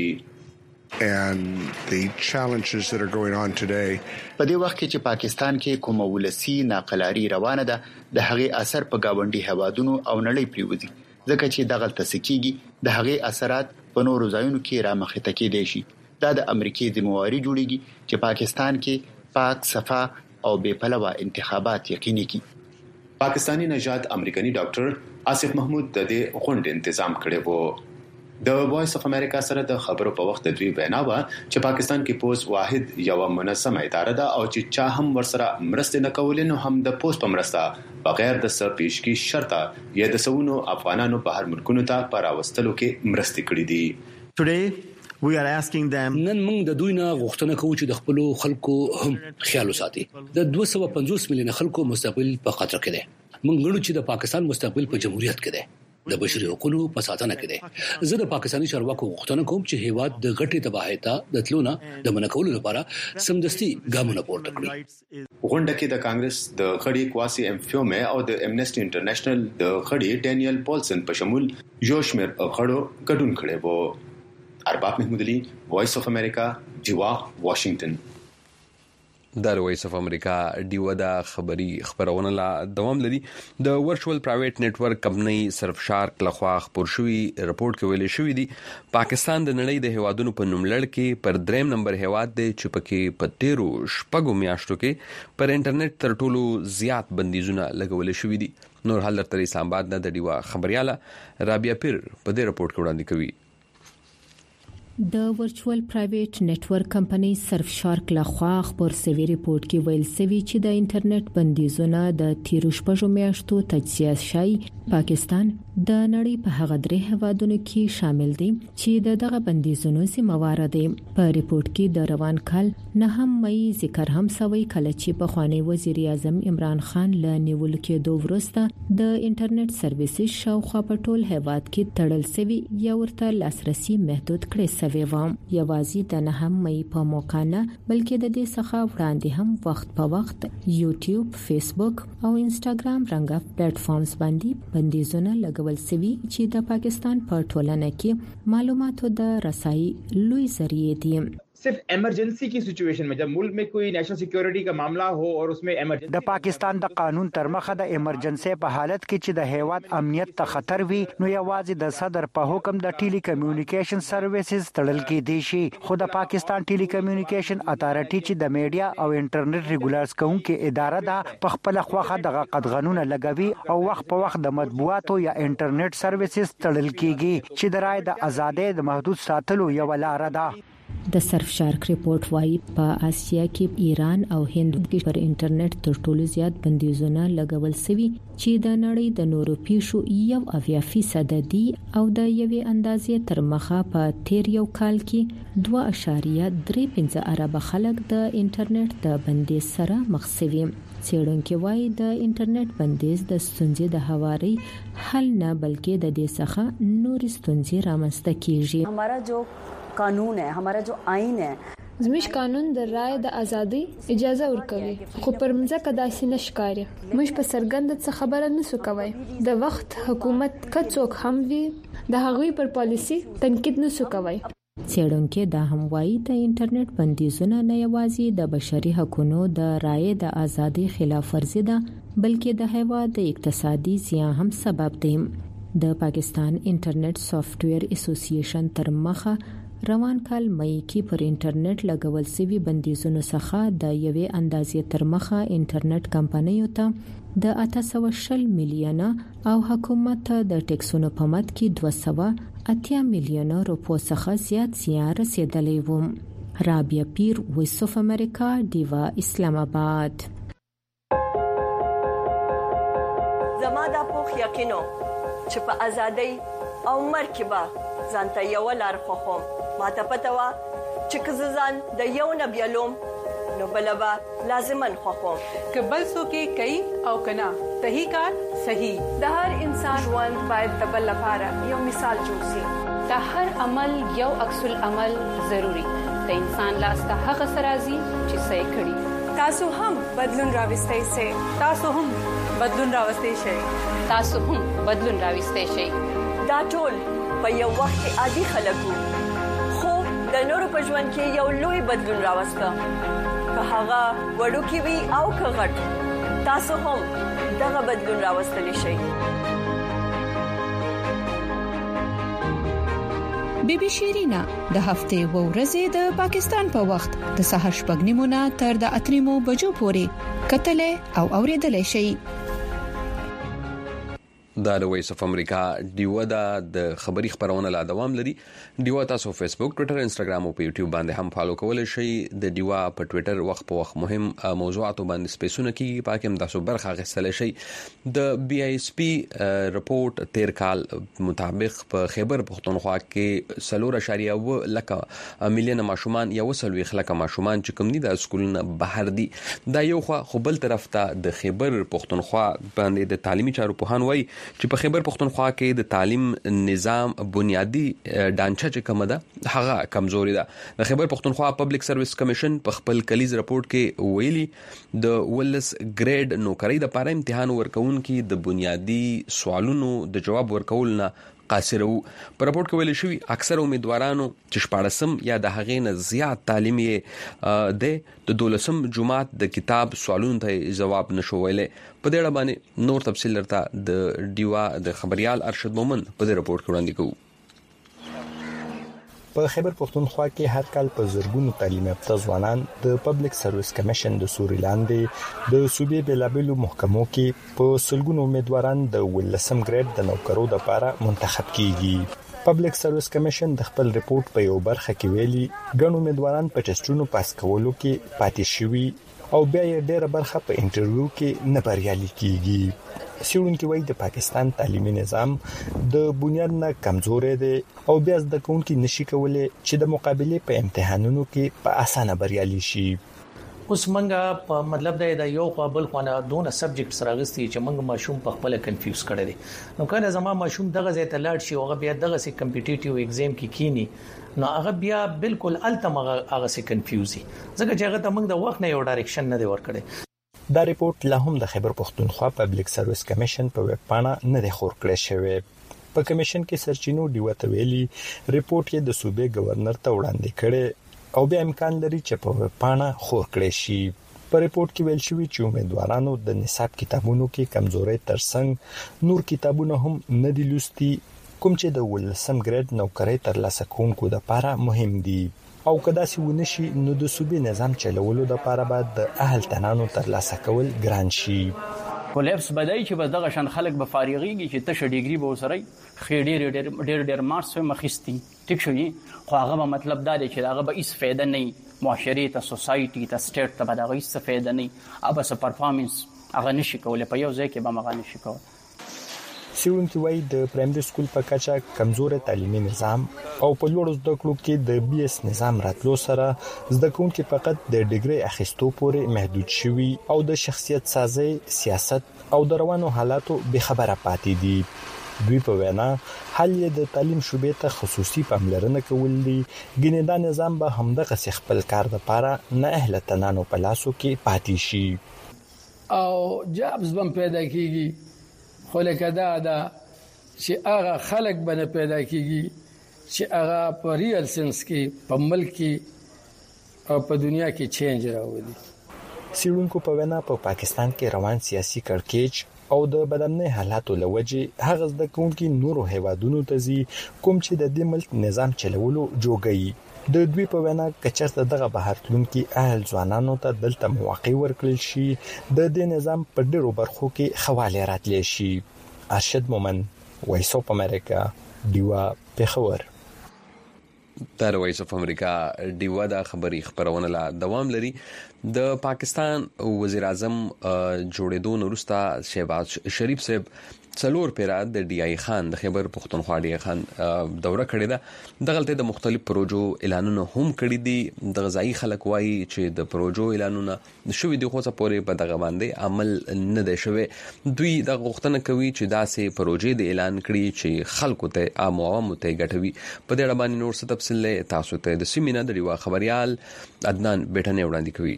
[SPEAKER 22] and the challenges that are going on today.
[SPEAKER 21] په دې وخت کې چې پاکستان کې کوم ولسی ناقلاری روانه ده د هغې اثر په گاونډي هوادونو او نړۍ پریوزي ځکه چې دغه تسکیږي د هغې اثرات په نورو ځایونو کې را مخې ته کېدي شي. دا د امریکای ذمہواری جوړیږي چې پاکستان کې پاک صفا او بے پلوه انتخابات یقیني کړي.
[SPEAKER 15] پاکستانی نژاد امریکایي ډاکټر آصف محمود د دې غونډې تنظیم کړی وو. د وایس اف امریکا سره د خبرو په وخت د دوی ویناوه چې پاکستان کې پوز واحد یو منظمه اداره ده او چې چا هم ورسره مرسته نه کولې نو هم د پوز په مرسته بغیر د سر پیشکی شرطه یا د سونو افغانانو په هر ملکونو ته پر واستلو کې مرسته کړې دي.
[SPEAKER 23] Today we are asking them
[SPEAKER 24] نن موږ د دوی نه غوښتنه کوو چې د خپل خلکو هم خیال وساتي. د دوه سوه پنځوس میلیونه خلکو مستقبل په خطر کې ده. موږ غواړو چې د پاکستان مستقبل په جمهوریت کې ده. د بشري حقوقو په ساتنه کې ده. زه د پاکستاني چارواکو غوښتنه کوم چې هیواد د غټي تباہي ته د تلونه د منکولو لپاره سمدستي ګامونه پورته کړي.
[SPEAKER 15] غونډه کې د کانګرس د غړي کواسي ام فیومه او د امنیسټي انټرنیشنل د غړي ډینیل پولسن په شمول جوشمیر غړو ګډون کړي وو. ارباب محمود علي، وایس اف امریکا، جوا، واشنگټن.
[SPEAKER 1] د وایس اف امریکا ډیو دا خبري خبرونه لا دوام لري. د ورچوال پرایویټ نتورک کمپنۍ سرفشارک لخوا خبر شوی رپورت کې ویل شوی دی پاکستان د نړۍ د هوادونو په نوملړ کې پر دریم نمبر هواد دی چې پکې په تیرو شپږو میاشتو کې پر انټرنیټ تر ټولو زیات بندیزونه لګول شوی دي. نور حال تر اسلام آباد نه د ډیو خبرياله رابعه پیر په دې رپورت کې وړاندې کوي.
[SPEAKER 12] د ورچوال پرایویټ نتورک کمپنۍ سرفشارک لخوا خبر سوي ریپورت کې ویل سوي چې د انټرنیټ بندیزونه د تیرو شپږو میاشتو تجزیه شوی پاکستان د نړۍ په هغه درې هوادونو کې شامل دي چې د دغه بندیزونو ذمہوار دي. په ریپورت کې د روان کال نهم مې ذکر هم سوي کله چې په خوانی وزیر اعظم عمران خان له نیول کې دوه ورسته د انټرنیټ سرویسز شاوخوا په ټول هواد کې تړل سوي یا ورته لاسرسي محدود کړي سوي و. یوازې د نهم مې په موقع نه بلکې د دې څخه وړاندې هم وخت په وخت یوټیوب، فیسبوک او انسټاګرام رنګه پلیټ فارمز باندې بندیزونه لګول سوي چې د پاکستان په ټولنه کې معلوماتو د رسایي لوی ذریعہ دي.
[SPEAKER 2] सिर्फ इमरजेंसी की सिचुएशन में, जब मुल्क में कोई national security का मामला हो और उसमें इमरजेंसी
[SPEAKER 3] د پاکستان د قانون تر مخه د ایمرجنسي په حالت کې چې د هیواد امنیت ته خطر وي نو یوازې د صدر په حکم د ټيلي کمیونیکیشن سرویسز تړل کېدي شي. خو د پاکستان ټيلي کمیونیکیشن اتارټي چې د میډیا او انټرنیټ ریګولرز کوونکې اداره ده په خپل خوخه د قدغنونه لګوي او وخت په وخت د مطبوعاتو یا انټرنیټ سرویسز تړل کېږي چې د رائے د ازادۍ د محدود ساتلو یو لار ده.
[SPEAKER 4] د سرف شارک ریپورت وايي په آسیا کې ایران او هند کې پر انټرنیټ تر ټولو زیات بندیزونه لګول شوي چې د نړۍ د نورو پیښو یو اویا فیصد دي او د یوې اندازې تر مخه په تیر یو کال کې دوه اعشاریه درې پنځه ارب خلک د انټرنیټ د بندیز سره مخ شوي. څېړونکو وايي د انټرنیټ بندیز د ستونزې د هواري حل نه بلکې د دې څخه نور ستونزې رامنځته کیږي.
[SPEAKER 5] हमारा जो कानून है, हमारा जो आइन है,
[SPEAKER 6] زموږ قانون د رائے د ازادي اجازه ورکوي خو پر مځکه داسې نشکاري. موږ په سرګند څه خبره نسو کوي. د وخت حکومت کڅوک هم وي د هغوی پر پالیسی تنقید نسو کوي.
[SPEAKER 4] څېړونکو دا هم وایي د انټرنیټ بندیزونه نه یوازې د بشري حقوقو د رائے د ازادي خلاف ورزي ده بلکې د هیواد د اقتصادي زیان هم سبب دي. د پاکستان انټرنیټ سافټویر اسوسییشن تر مخه روان کال مئی کې پر انټرنیټ لګول شوی بندیزونو څخه د یوې اندازې تر مخه انټرنیټ کمپنیو ته د اته سوه شل میلیونه او حکومت د ټیکسونو په مد کې دوه سوه اتیا میلیونه روپو څخه زیات زیان رسیدلی و. رابعه پیر، وایس اف امریکا، دیوا، اسلام آباد.
[SPEAKER 25] زما دا پوخ یقینو چې په ازادۍ او مرکبه ځانته یو لار خوخم. ما ته پته وا چې که ځان د یو نه بیلوم نو بلبا لازمن خوخم.
[SPEAKER 26] که بل څوک کوي او کنا صحیح کار صحیح. د هر انسان ژوند باید د بل لپاره یو مثال جوړ شي. د هر عمل یو عکس العمل ضروری. د انسان لاس ته هغه سرازي چې صحیح کړي.
[SPEAKER 27] تاسو هم بدلون راوستئ سي.
[SPEAKER 26] تاسو هم بدلون راوستئ شئ. تاسو هم بدلون راوستئ شئ.
[SPEAKER 25] دا ټول په یو وخت کې عادي خلک وو خو د نورو په ژوند کې یو لوی بدلون راوسته. که هغه وړوکی وي او که غټ، تاسو هم دغه بدلون راوستلی شئ.
[SPEAKER 12] بی بی شیرینا د هفته و ورځې د پاکستان په وخت د سهار شپږ نیمو نه تر د اتو نیمو بجو پورې کتلې او اوریدلې شي.
[SPEAKER 1] دا د وایس اف امریکا دیو دا د خبری خبرونه لا دوام لري. دیو تاسو فیسبوک، ټوئیټر، انستګرام او په یوټیوب باندې هم فالو کولای شئ. د دیو په ټوئیټر وخت په وخت مهم موضوعاتو باندې سپیسونه کیږي، پاکه هم تاسو برخه غوښتل شئ. د بی آی اس پی رپورت تیر کال مطابق په خیبر پختونخوا کې سلور اشاریه و لکه میلیون ماشومان یو سلوي خلک ماشومان چې کوم دي د سکولونو بهر دي. دا یو خو بل طرف ته د خیبر پختونخوا باندې د تعلیمي چارو په هان وای چې په خیبر پختونخوا کې د تعلیم نظام بنیادی ډانچه چې کومه ده هغه کمزوري ده. د خیبر پختونخوا پبلک سرویس کمیشن په خپل کلیز رپورت کې ویلي د ولس ګریډ نوکری د لپاره امتحان ورکون کې د بنیادی سوالونو د جواب ورکول نه قاصر وو. په رپورت کې ویل شوی اکثر امیدوارانو چې شپاړسم یا د هغې نه زیات تعلیم یې د د دولسم جماعت د کتاب سوالونو ته جواب نشو ویلې. په دې اړه باندې نور تفصیل لرته د دیوا د خبريال ارشد مومن په دې رپورت کې وړاندې کوو.
[SPEAKER 28] په خیبر پختونخوا کې هر کال په زرګونو تعلیم یافته ځوانان د پبلک سرویس کمیشن د سوري لاندې د صوبې بلابلو محکمو کې په سلګونو امیدواران د ولسم ګریډ د نوکرو لپاره منتخب کیږي. پبلک سرویس کمیشن د خپل ریپورت په یو برخه کې ویلي ګڼ امیدواران په ټیسټونو پاس کولو کې پاتې شوي او بیا یې ډېره برخه په انټرویو کې نه بریالي کیږي. څېړونکي وایي د پاکستان تعلیمي نظام د بنیاد نه کمزورې دی او بیا زده کوونکي نشي کولای چې د مقابلې په امتحانونو کې په اسانه بریالي شي.
[SPEAKER 19] اوس منګه په مطلب دا د یو قابل خونه دونه سبجیکټ سره غستې چې منګه ماشوم په خپل کنفیوز کړي دي. نو کله زما ماشوم دغه ځای ته لاړ شي او بیا دغه سي کمپټیټیو ایگزام کې کینی نو هغه بیا بالکل التمغه هغه سي کنفیوزي ځکه چې هغه ته موږ د وخت نه یو ډایرکشن نه دی ورکړي.
[SPEAKER 28] دا ریپورت لا هم د خیبر پختونخوا پبلک سرویس کمیشن په ویب پاڼه نه دی خور کړی شوی. په کمیشن کې سرچینو دیوته ویلي ریپورت یې د صوبې گورنر ته وړاندې کړي او بیا امکان لري چې په پاڼه خور کړي شي. په ریپورت کې ویل شوی چې امیدوارانو د نصاب کتابونو کې کمزوري ترڅنګ نور کتابونه هم نه دي لوستي کوم چې د ولسم ګریډ نوکرۍ ترلاسه کوونکو لپاره مهم دي. او کدا سی ونشي نو د صوبې نظام چلولو د لپاره بعد د اهل تنانو ترلاسه کول ګران شي.
[SPEAKER 7] کولپس بدای چې بس دغه شان خلک به فارغيږي چې تشه ډیګري به وسري خېډیر ډېر ډېر ډېر مارس مخېستي ټیک شوی خو هغه مطلب دا دی چې هغه به هیڅ فائدہ نه معاشري ته سوسايټي ته سټیټ ته به هغه هیڅ فائدہ نه اوبه سه پرفارمنس هغه نشي کولای په یو ځای کې به مغه نشي کولای.
[SPEAKER 28] سیونکي وای د پرایمري سکول په کچا کمزور تعلیمي نظام او په لوړ زده کړو کې د بي اس نظام راتلو سره زده کوونکي فقط د ډیګري اخیستو پورې محدود شوي او د شخصیت سازي سیاست او د روانو حالاتو به خبره پاتې دي. دوی په وینا حل د تعلیم شوبې ته خصوصي پاملرنه کول دي ګینه دا نظام به همدغه خپل کار لپاره نه اهل تنانو په لاسو کې پاتې شي
[SPEAKER 8] او جابز بم پیدا کیږي خو لکه دا دا چې هغه خلک باندې پیدا کیږي چې هغه په ریل سنس کې په ملک کې او په دنیا کې چینج راوړي.
[SPEAKER 28] سیړونکو په وینا په پا پاکستان کې روان سیاسي کړکېچ او د بدني حالاتو لوجه هغه د کوونکي نورو هیوادونو ته زی کوم چې د دې ملک نظام چلولو جوړي. د دوی په وینا کچرته دغه بهرتلون کې اهل ځوانانو ته دلته مواقع ورکړل شي د دې نظام په ډیرو برخو کې حواله راتلی شي. ارشد مومن وایس اف امریکا دیوا پېښور.
[SPEAKER 1] د وایس اف امریکا دیوا د خبري خبرونه لا دوام لري. د پاکستان وزیر اعظم جوړېدو وروسته شهباز شریف صاحب څلور پیرا د ډي آی خان د خیبر پختونخوا ډي آی خان دوره کړې ده. دغلته د مختلف پروژو اعلانونه هم کړي دي. د غذایی خلک وایي چې د پروژو اعلانونه شوې دي خو څه پورې په دغه باندې عمل نه دی شوی. دوی د غوښتنه کوي چې داسې پروژې د اعلان کړي چې خلکو ته عام عوام ته ګټوي. په دې اړه باندې نور څه تفصیل تاسو ته د سیمینار د ډیوا خبريال عدنان بیٹنه وړاندې کوي.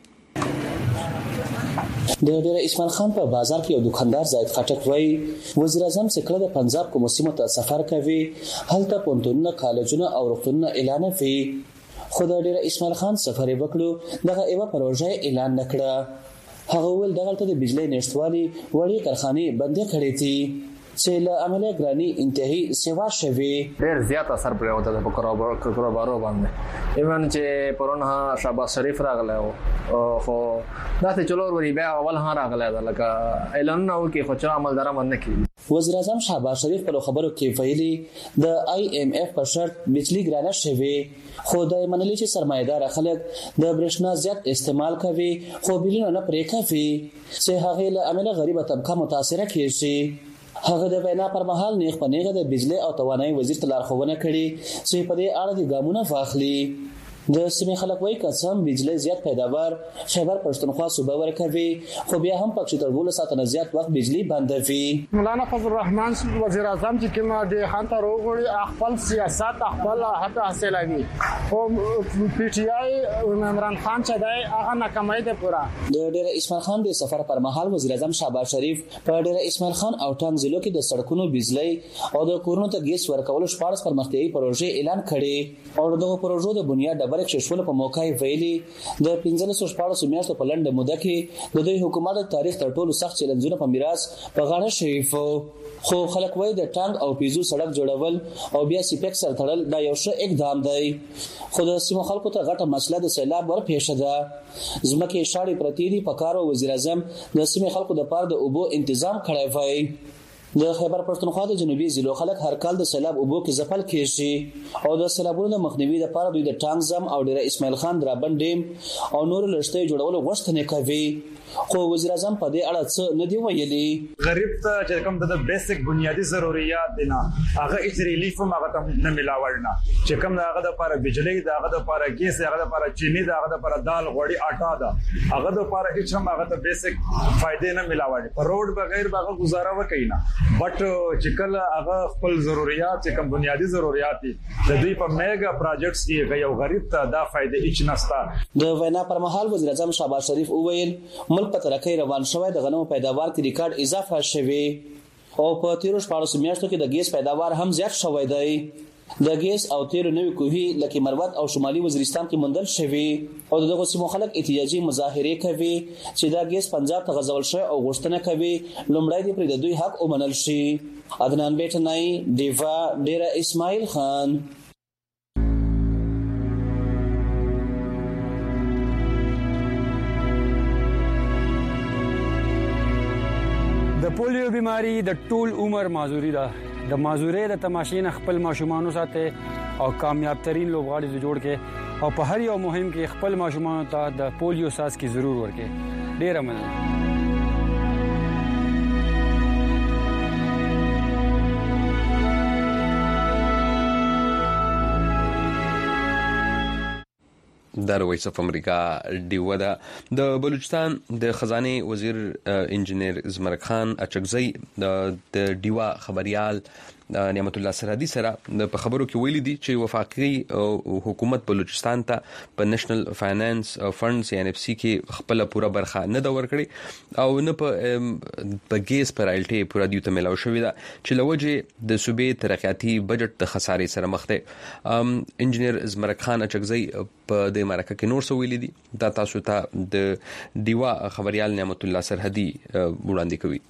[SPEAKER 9] د ډېر اسماعیل خان په بازار کې یو دکاندار زاید خټک وای وزیر اعظم څخه د پنجاب کوم سیمه ته سفر کوي هلته پونتونونه کالجونه او روغتونونه اعلان کوي. خو د ډېر اسماعیل خان سفر وکړو دغه یو پروژه اعلان نکړه. هغه ول دغه ته د بجلی نشټوالي وړي کارخانه بندې کړې دي چې له عملیه ګرانی انتهایی سیوا شوی.
[SPEAKER 10] ډېر زیات اثر پرې وته په کاروبارو باندې ایمن چې پرونه شهباز شریف راغله او خو دا ته چلور وری بیا اول ها راغله لکه اعلان نو کې خو چا عملدار باندې کی.
[SPEAKER 9] وزیر اعظم شهباز شریف په خبرو کې ویلي د آی ایم اف په شرط بجلی ګرانه شوی خو د منلي چې سرمایدار خلک د برښنا زیات استعمال کوي خو بلونه نه پرې کوي چې هغه له عمله غریبه طبقه متاثر کیږي. هغه د وینا پر مهال نیغ په نیغه د بجلی او توانایي وزیر ته لارښوونه کړې چې په دې اړه د ګامونه واخلي. د سیمې خلک وایي قسم بجلی زیات پیداوار خیبر پښتونخوا صوبه ورکوي خو بیا هم پکې تر ټولو ساتنه زیات وخت بجلی بندوي.
[SPEAKER 11] مولانا فضل الرحمن وزیر اعظم چې کومه د خان ته وروغړي خپل سیاست خپل هڅه حاصلوي او پی ټی آی عمران خان چې دی هغه ناکامۍ ده پورا.
[SPEAKER 9] د ډېر اسماعیل خان د سفر پر مهال وزیر اعظم شهباز شریف په ډېر اسماعیل خان او ټانګ ضلعو کې د سړکونو بجلی او د کورونو ته ګیس ورکولو شپږ پرمختیايي پروژې اعلان کړي او دغه پروژو د بنیاد ډبرې کښول په موقع ویلي د پنځه سوه شپږ میاشتو په لنډه موده کې د دوی حکومت تاریخ تر ټولو سخت چیلنجونه په میراث په غاړه شریف خو خلک وایي د ټانګ او پیزو سړک جوړول او بیا سیپیک سره تړل دا یو ښه اقدام دی. خو د سیمو خلکو ته غټه مسله د سیلاب ورپېښه ده. ځمکې شاړې پرتې دي په کار او وزیر اعظم د سیمې خلکو لپاره د اوبو تنظیم کړی وای. د خیبر پښتونخوا د جنوبي ضلعو خلک هر کال د سیلاب اوبو کې ځپل کېږي او د سیلابونو د مخنیوي لپاره دوی د ټانګ زم او ډېر اسماعیل خان درابند ډیم او نور لښتې جوړولو غوښتنه کوي. خو وزیر اعظم په دې اړه څه نه دی ویلي.
[SPEAKER 16] غریب ته چې کوم د بیسیک بنیادی ضرورت دي نه هغه هیڅ ریلیف هم هغه ته نه ملاوړ نه چې کوم هغه د لپاره بجلی د هغه د لپاره ګیس هغه د لپاره چینی د هغه د لپاره دال غوړي آټا ده هغه د لپاره هیڅ هم هغه ته بیسیک فائدې نه ملاوړي. په روډ بغیر هغه گزاره وکړي نه بټ چې کله هغه خپل ضرورت چې کوم بنیادی ضرورت دي د دوی په میگا پروجیکټس کې یو غریب ته دا فائدې هیڅ نشته.
[SPEAKER 9] د وینا پر مهال وزیر اعظم شهباز شریف وویل ملک په ترقۍ روان شوی د غنمو پیداوار کې ریکارډ اضافه شوی او په تیرو شپږ میاشتو کې د ګیس پیداوار هم زیات شوی دی. د ګیس او تیلو نوې کوهي لکه مروت او شمالي وزیرستان کې موندل شوی او دغه سیمو خلک احتجاجي مظاهره کوي چې دا ګیس پنجاب ته غځول شي او غوښتنه کوي لومړی د پرې د دوی حق ومنل شي. عدنان بیٹنای دیوا ډیرا اسماعیل خان.
[SPEAKER 13] د پولیو بیماری د ټول عمر معذوري ده. د معذوري د تماشې نه خپل ماشومان ساتي او کامیاب ترين لوبغاړي جوړ کې او په هر یو مهم کې خپل ماشومان ته د پولیو ساس کی ضرور ورکې. ډیره مننه.
[SPEAKER 1] د وایس اف امریکا ډیو دا د بلوچستان د خزانه وزیر انجنیر زمرک خان اچکزی د ډیوا خبريال نعمت الله سرحدي سره په خبرو کې ویلي دي چې وفاقي حکومت بلوچستان ته په نېشنل فاینانس فند سی ان اف سی کې خپل پوره برخه نه دا ورکړي او نه په په ګیس پر الټي پوره دیوته ملاو شوې ده چې لوجه د صوبې ترقیاتي بجټ د خسارې سره مخ ده. انجنیر زمرک خان اچکزی په د مرکه کې نور څه ویلي دي دا تاسو ته د ډیوا خبريال نعمت الله سرحدي وړاندې کوي.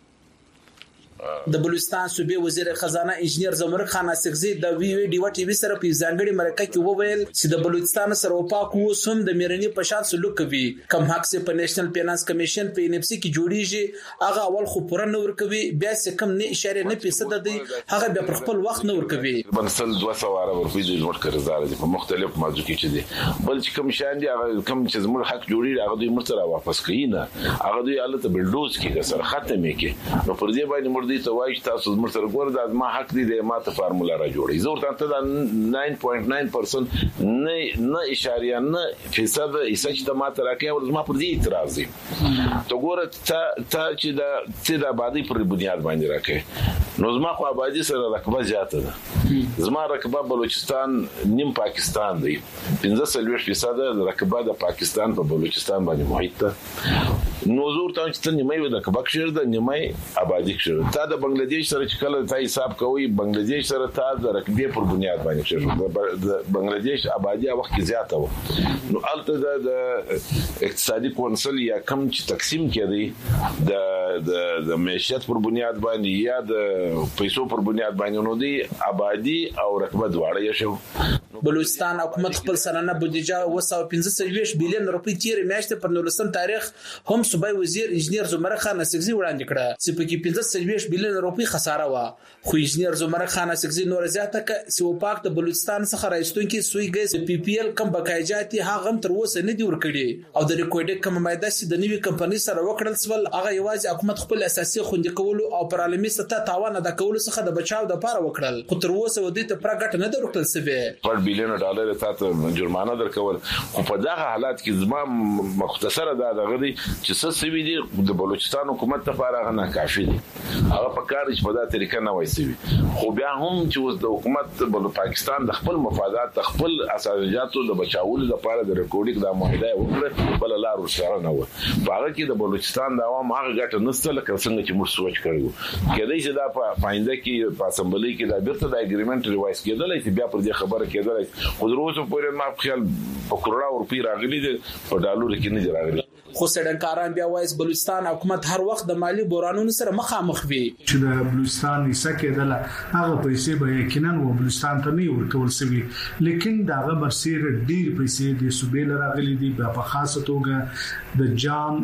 [SPEAKER 14] د بلوچستان صوبې وزیر خزانه انجنیر زمرک خان اڅکزی د وی وی ډی و ټي وی سره په ځانګړي مرکه کې وویل چې د بلوچستان سره وپاک وو سم د میرني په شان سلوک کوي کم حق سه په نېشنل فینانس کمیشن په ان اف سي کې جوړیږي هغه اول خو پوره نه ور کوي بیا څه کم نه اشاره نه پیسه د دی هغه بیا پر خپل وخت نه ور کوي.
[SPEAKER 17] بنسل دوه سوه ور کوي د ورټ قرضدار دي په مختلف موضوع کې چې دي بل چې کم شان دي هغه کم چې زموږ حق جوړي هغه دوی مرته واپس کوي نه هغه دوی الله ته بلډوز کې سره ختمه کې نو پر دې باندې مردي ته وایي تاسو مرسر ګور د ما حق دي د ما ته فارمولا را جوړي زه ورته ته ناین پوینټ ناین پرسنټ نه نه اشاریه نه فیصد ایسچ د ما ته راکې او ما پر دې اعتراض دي ته ګور ته ته چې دا چې د آبادی پر بنیاد باندې راکې نو زما خو آبادی سره رقبه زیاته ده زما رقبه بلوچستان نیم پاکستان دی پنځه سلويش فیصد رقبه د پاکستان په بلوچستان باندې محیط ده نو زور ته چې نیمه د کبک شهر د نیمه آبادی شهر تا د بنگلاديش سره چې کله تا حساب کوي بنگلاديش سره تا د رقبې پر بنیاد باندې شهر د بنگلاديش آبادی وخت زیاته و نو الته د اقتصادي کونسل یا کم چې تقسیم کړي د د د معیشت پر بنیاد باندې یا د پیسو پر بنیاد باندې نو دی آبادی او رقبه دواړه یې شو.
[SPEAKER 14] بلوچستان حکومت خپل سننه بودیجه وسو پنځه سلويش بلین روپی تیر میاشت پر نولسم تاریخ هم صوبای وزیر انجنیر زمرک خان اڅکزی وړاندې کړه چې په کې پنځه سلويش بلین روپی خساره و خو انجنیر زمرک خان اڅکزی نور زیاته ک سی وپاک د بلوچستان څخه راځتون کې سوی ګیس پی پی ال کم بقایجاتي هغه تر اوسه نه دی ورکړي او د ریکورډ کم مایده سي د نوې کمپنۍ سره وکړل سول هغه یوازې حکومت خپل اساسي خوندې کول او پر عالمي سطح تاوان د کول څخه د بچاو د پاره وکړل خو تر اوسه ودی ته پرګټ نه درکړل سوي
[SPEAKER 17] بلین ډالر ته جرمانه درکول خو په دغه حالات کې زما مختصره دا دغه دي چې څه سوي دي د بلوچستان حکومت لپاره نه کافي دي هغه په کار چې په دا طریقه نه وای سوي خو بیا هم چې د حکومت بل پاکستان د خپل مفادات خپل اساسياتو د بچاول لپاره د ریکورډینګ د معاهده وکړه بل لار ورسره نه و هغه کې د بلوچستان د عوام هغه ګټه نسته لکه څنګه چې موږ سوچ کړو کله چې دا په فائنده کې په اسمبلی کې د بیرته د اګریمنت ریوایز کېدل چې بیا پر دې خبره کېدل خو دروازه پورې ما خپل په کروڑا روپی راغلي دي په ډالر کې نه راغلي
[SPEAKER 14] خو سړنکاران بیا وایي بلوچستان حکومت هر وخت د مالی بورانونو سره مخامخ وي
[SPEAKER 18] چې د بلوچستان حصہ کېدل هغه پیسې به یقینا و بلوچستان ته نه ورکول شوی لیکن داغه برسیر ډیر پیسې د صوبې لراغلي دي په خاصه توګه د جام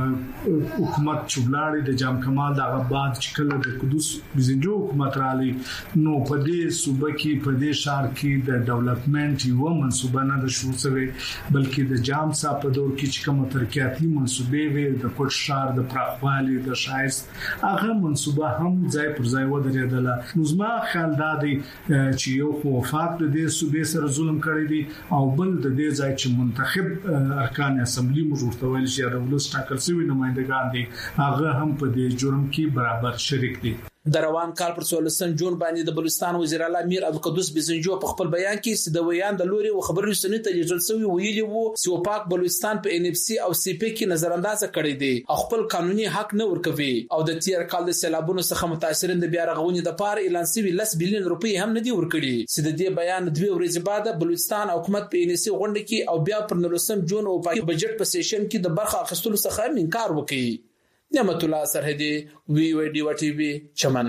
[SPEAKER 18] حکومت چوبلاړي د جام کمال دغه بعد چې کله د قدوس بزنجو حکومت رالي نو په دې صوبې کې په دې شهر کې د ډیولپمنٹ یو منصوبه نه د شروع شوی بلکې د جام صاحب په دور کې چې کوم ترقیاتي منصوبې وي د کوټ شهر د پراخوالي د شایست هغه منصوبه هم ځای پر ځای ودرېدل نو زما خیال دا دی چې یو خو وفات د دې صوبې سره ظلم کړی دی او بل د دې ځای چې منتخب ارکان اسمبلی موږ ویل چې د ولس ټاکل شوی نمائندگان دي هغه هم په دې جرم کې برابر شریک دي.
[SPEAKER 14] د روان کال پر څوارلسم جون باندې د بلوچستان وزیر اعلی میر عبدالقدوس بزنجو په خپل بیان کې سیدویان د لوري او خبري رسنۍ ته لیږل شوی ویلي وو چې وپاک بلوچستان په ان اف سي او سی پی کې نظر انداز کړی دی او خپل قانوني حق نه ورکوي او د تیر کال د سیلابونو څخه متاثرین د بیا رغونې د پاره اعلان شوی لس بلین روپۍ هم نه دی ورکړي چې د دې بیان دوه ورځې بعد بلوچستان حکومت په ان اف سي غونډه کې او بیا پر نولسم جون او په بجټ په سیشن کې د برخه اخیستلو څخه انکار وکړي. نعمت الله سرحدي وی وی ډی ټي وی چمن.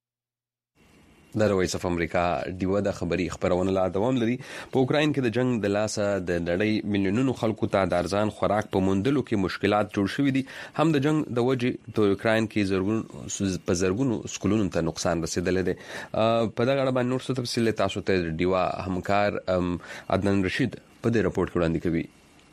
[SPEAKER 1] د وایس اف امریکا دیو د خبري خبرونه لا دوام لري. په اوکراین کې د جنگ د لاسه د نړۍ میلیونونو خلکو ته د ارزان خوراک په موندلو کې مشکلات جوړ شوي دي. هم د جنگ د وجې په اوکراین کې زرګونو په زرګونو سکولونو ته نقصان رسیدلی دی. په دغه اړه باندې نور څه تفصیل تاسو ته دیو همکار عدنان رشید په دې راپورټ کې وړاندې کوي.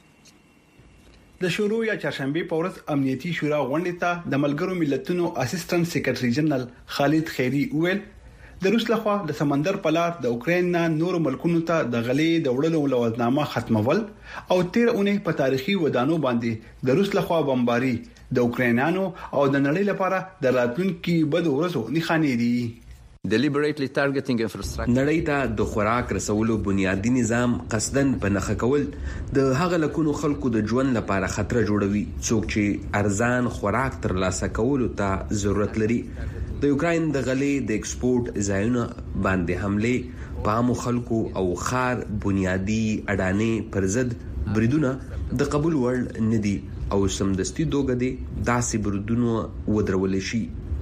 [SPEAKER 2] د شروع یا چهارشنبه په ورځ امنیتي شورا غونډه ته د ملګرو ملتونو اسسټنټ سیکریټري جنرال خالد خیری ویل د روس لخوا د سمندر په لار د اوکرين نه نور ملکونو ته د غلې د وړلو لوازنامه ختمول او تیر اونۍ په تاریخي ودانو باندې د روس لخوا بمباري د اوکرانانو او د نړۍ لپاره د راتلونکي بد ورځو نښانې دي.
[SPEAKER 1] deliberately targeting infrastructure نړۍ ته د خوراک رسولو بنیادی نظام قصدن په نخښه کول د هغه لکونو خلکو د ژوند لپاره خطر جوړوي څوک چې ارزان خوراک ترلاسه کولو ته ضرورت لري. د یوکرين د غلې د ایکسپورټ ځایونه باندې حمله په خلکو او خار بنیادی اډانې پر ضد بریدونه د قبول وړ ندي او سمدستي دوګه دي داسې بریدونه ودرول شي.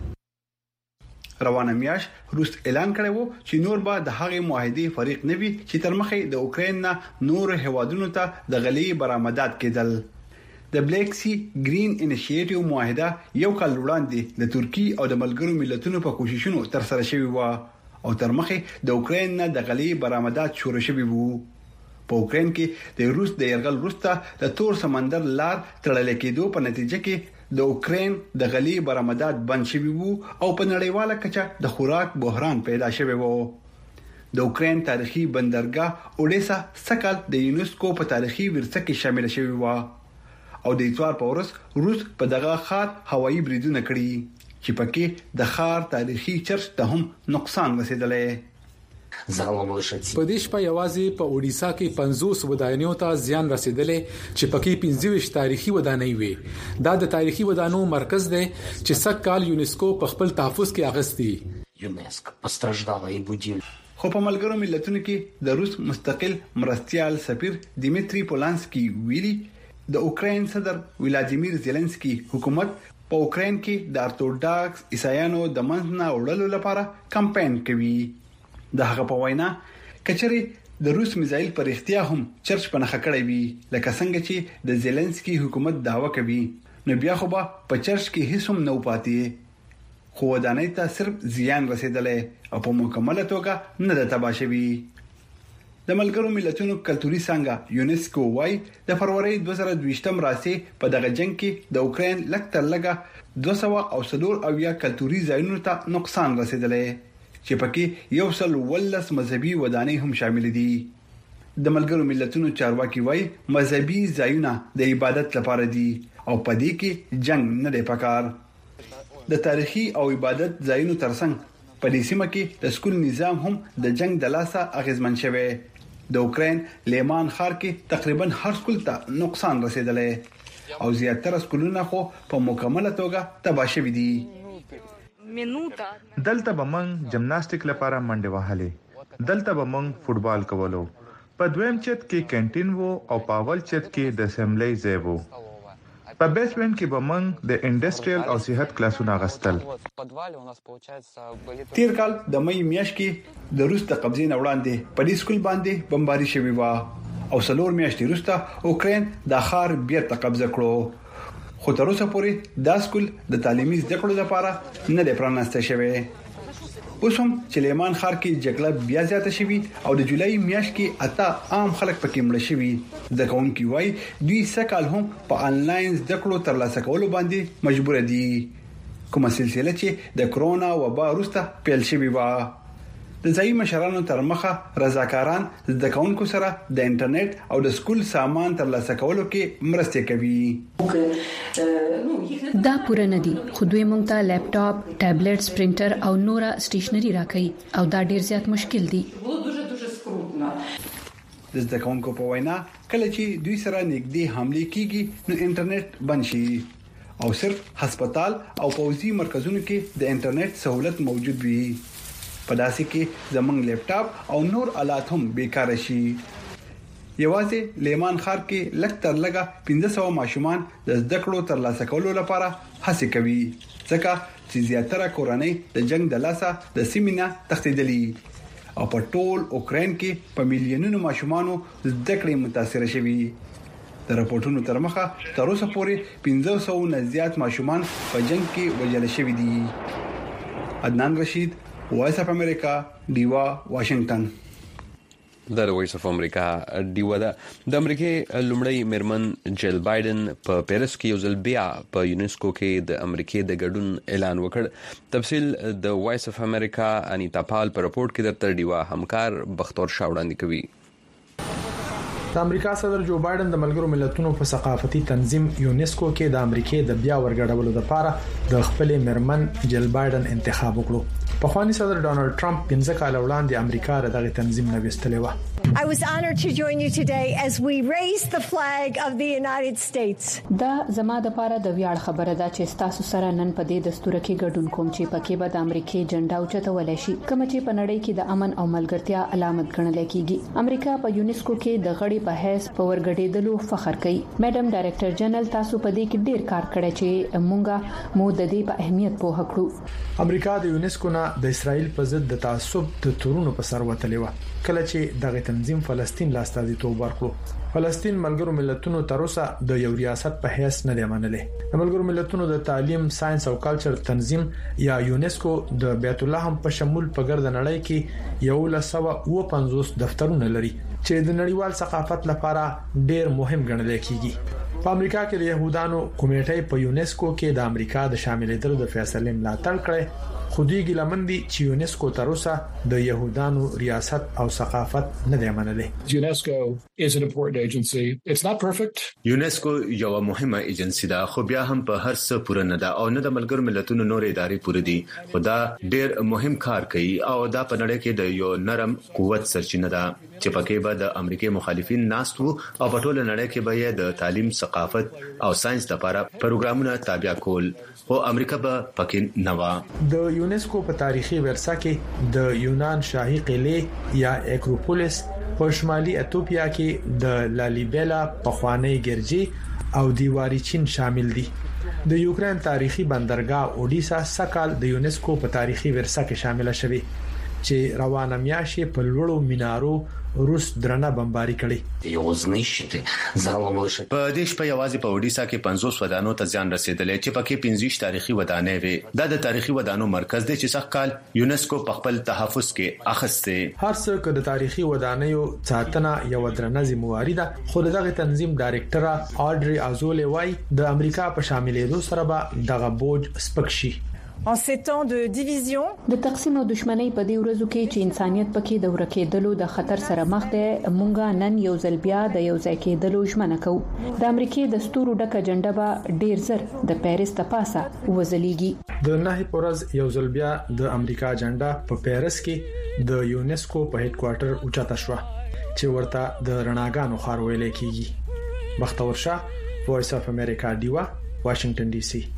[SPEAKER 2] روانه میاش روس اعلان کړی وو چې نور به د هغې معاهدې فریق نوي چې تر مخې د اوکرين نه نور هوادونو ته د غلې برآمدات کېدل. د بلیک سی گرین انیشیټیو معاهده یو کال وړاندې د ترکی او د ملګرو ملتونو په کوششونو تر سره شوی و او تر مخې د اوکرين نه د غلې برآمدات شروع شوی وو. په اوکرين کې د روس د يرغل وروسته د تور سمندر لار تړل کېدو په نتیجه کې د اوکرين د غلې برآمدات بند شوي وو او په نړیواله کچه د خوراک بحران پیدا شوی وو. د اوکرين تاریخي بندرګاه اودیسا سکل د یونسکو په تاریخي ورثه کې شامل شوی و او د اتوار په ورځ روس په دغه خار هوایي بریدونه کړی چې پکې د خار تاریخي چرچ ته هم نقصان رسیدلی.
[SPEAKER 3] په دې شپه یوازې په اودیسا کې پنځوس ودانیو ته زیان رسیدلی چې پکې پنځه ویشت تاریخي ودانۍ وي. دا د تاریخي ودانو مرکز دی چې سکهال یونسکو په خپل تحفظ کې اغستی.
[SPEAKER 2] یونسکو پسترژداله بودیل خو په ملګرو ملتونو کې د روس مستقل مرستيال سفیر دیمتری پولانسکی ویلي د اوکرين صدر ولادیمیر زيلنسکي حکومت په اوکرين کې د ارتودوکس عیسایانو د منځ نه وړلو لپاره کمپاین کوي. د هغه په وینا کچري د روس میزایل پر اختیار هم چرچ په نخښه کړی وي لکه څنګه چې د زيلنسکي حکومت داوا کوي نو بیا خو به په چرچ کې هیڅ هم نه پاتې خو ودانۍ ته صرف زیان رسیدلی او په مکمله توګه نه د تباه شوی. د ملګرو ملتونو کلتوري څنګه یونسکو وايي د فروری دوه زره دوه راسي په دغه جنگ کې د اوکرين لکتر لګه دوه سوه او څلور اویا کلتوري ځایونو ته نقصان رسیدلی چې پکې یو سل ولس مذهبي ودانۍ هم شامل دي. د ملګرو ملتونو چارواکي وايي مذهبي ځایونه د عبادت لپاره دي او په دې کې جنگ نه دی پکار. د تاریخي او عبادت ځایونو ترڅنګ په دې سیمه کې د سکول نظام هم د جنگ د لاسه اغیزمن شوی. د اوکرين لیمان ښار کې تقریبا هر سکول ته نقصان رسیدلی او زیاتره سکولونه خو په مکمله توګه تباه شوي دي.
[SPEAKER 15] دلته به موږ جمناستیک لپاره منډه وهلې، دلته به موږ فوټبال کولو، په دویم چت کې کینټین وو او په اول چت کې د اسمبلی ځای وو. په بیسمنټ کې به موږ د انډستریال او صحت کلاسونه غستل.
[SPEAKER 2] تیر کال د مې میاشت کې د روس د قبضې نه وړاندې په دې سکول باندې بمباري شوی و او څلور میاشتې وروسته اوکرين د ښار بیرته قبضه کړو. خو تر اوسه پورې دا سکول د تعلیمي زده کړو لپاره نه دی پرانسته شوی. اوس هم چې لیمان ښار کې جګړه بیا زیاته شوی او د جولای میاشت کې اته عام خلک پکې مړ شوي. د کوونکی وای دوی سکهال هم په انلاین زده کړو ترلاسه کولو باندې مجبور دي کومه سلسله چې د کرونا وبا وروسته پیل شوی و. د ځای مشرانو تر مخه رضاکاران د کاونکو سره د انټرنیټ او د سکول سامان ترلاسه کولو کې مرسته کوي.
[SPEAKER 12] دا پوره نه دي خو دوی مونږ ته لپټاپ، ټابلیټس، پرینټر او نورا سټیشنري راکړي او دا ډیر زیات مشکل دي.
[SPEAKER 2] د زده کوونکو په وینا کله چې دوی سره نږدې حمله کیږي نو انټرنیټ بند شي او صرف هسپتال او پوزي مرکزونو کې د انټرنیټ سہولت موجود وي. په داسې کې زمنګ لپټاپ او نور آلات هم بیکار شي. یوازې لیمان خار کې لږ تر لږه پنځه سوه ماشومان د زده کړو ترلاسه کولو لپاره هڅه کوي ځکه چې زیاتره کورنۍ د جنگ د لاسه د سیمینه تښتیدلي او په ټول اوکرين کې په میلیونونو ماشومانو زده کړې متاثر شوي. د راپورټونو تر مخه تر اوسه پورې پنځه سوه نه زیات ماشومان په جنگ کې وژل شوي دي. عدنان رشید، وایس اف امریکا، دیوا، واشنگټن.
[SPEAKER 1] د وایس اف امریکا دیوا د امریکای لومړی مرمن جیل بایدن په پیرس کې یو ځل بیا په یونیسکو کې د امریکای د ګډون اعلان وکړ. تفصیل د وایس اف امریکا انیتا پال په رپورت کې درته دیوا همکار بختور شاه وړاندې کوي.
[SPEAKER 4] د امریکا صدر جو بایدن د ملګرو ملتونو په ثقافتي تنظیم یونیسکو کې د امریکای د بیا ورګډولو لپاره د خپل مرمن جیل بایدن انتخاب وکړو. پخوانی صدر ډونالد ټرمپ پنځه کال وړاندې امریکا د دغه تنظیم نه وستلې و.
[SPEAKER 5] I was honored to join you today as we raise the flag of the United States.
[SPEAKER 12] دا زما د پاره د ویاړ خبره ده چې تاسو سره نن په دې دستور کې ګډون کوم چې پکې به د امریکای جنډا اوچتول شي کوم چې په نړۍ کې د امن او ملګرتیا علامت ګڼل کیږي. امریکا په یونیسکو کې د غړي په حیث په ورګډېدلو فخر کوي. میډم ډایریکټر جنرال تاسو په دې کې ډیر کار کړی چې مونږه مو د دې په اهمیت پوه کړو.
[SPEAKER 4] امریکا د یونیسکو نه د اسرائیل په ضد د تعصب د تورونو په سر وتلې و کله چې دغه تنظیم فلسطین لا استازیتوب ورکړو. فلسطین ملګرو ملتونو تر اوسه د یو ریاست په حیث نه دی منلې. د ملګرو ملتونو د تعلیم، ساينس او کلچر تنظیم یا یونیسکو د بیت الله هم په شمول په ګرد نړۍ کې یو لسوه او پنځوس دفترونه لري چې د نړیوال ثقافت لپاره ډیر مهم ګڼل کیږي. په امریکا کې د يهودانو کمیټې په یونیسکو کې د امریکا د شاملېدلو د فیصلې ملاتړ کړي. خودي ګلمندي چې یونیسکو تر اوسه د يهودانو ریاست او ثقافت نه دی منلې.
[SPEAKER 6] UNESCO is an important agency. It's not perfect.
[SPEAKER 20] یونیسکو یو مهمه ایجنسی ده خو بیا هم په هر څه پوره نه ده او نه د ملګرو ملتونو نور ادارې پوره دي. خدا ډیر مهم کار کوي او دا په نړۍ کې د یو نرم قوت سرچینه ده چې پکې به د امریکای مخالفین ناست وو او په ټوله نړۍ کې به د تعلیم، ثقافت او ساينس لپاره پروګرامونه تابع کول او امریکا به پکې نه و.
[SPEAKER 4] د یونیسکو په تاریخي ورثه کې د یونان شاهي قلعه یا اکروپولیس په شمالي اتوپیا کې د لالیبلا پخوانی ګرځي او دیواری چین شامل دي. د یوکرين تاریخي بندرګاه اودیسا سکهال د یونیسکو په تاریخي ورثه کې شامل شوی چې روانه میاشي په لوړو مینارو روس درنه بمباري کړي.
[SPEAKER 20] یو ځنیشته زغلول شي په دې شپه یوازې په اودیسا کې پنځوس ودانو ته ځان رسیدلې چې پکې پنځه تاریخي ودانې وي. دا د تاریخي ودانو مرکز دی چې سخکال یونیسکو په خپل تحفظ کې اخسته.
[SPEAKER 4] هر څه که د تاریخي ودانیو ساتنه یو درنه ذمہواری ده. خو دغه تنظیم ډایریکټر اډري ازولې وای د امریکا په شاملېدو سره به دغه بوج سپکشي.
[SPEAKER 5] En ces temps de division
[SPEAKER 12] د تقسیم او دښمنۍ په دې ورځو کې چې انسانيت پکې د ورکېدلو د خطر سره مخ دی مونږه نن یو ځل بیا د یو ځای کېدلو ژمنه کوو. د امریکای د ستورو ډکه جنډه به ډیر زر د پیرس ته پاسه وزلیږي.
[SPEAKER 4] د نه پورز یو ځل بیا د امریکا جنډه په پیرس کې د یونیسکو په هډ کوارټر اوچاته شو چې ورته د رڼاګانو خار ویل کیږي. بختور شاه، وایس اف امریکا دیوا، واشنگټن ډي سي.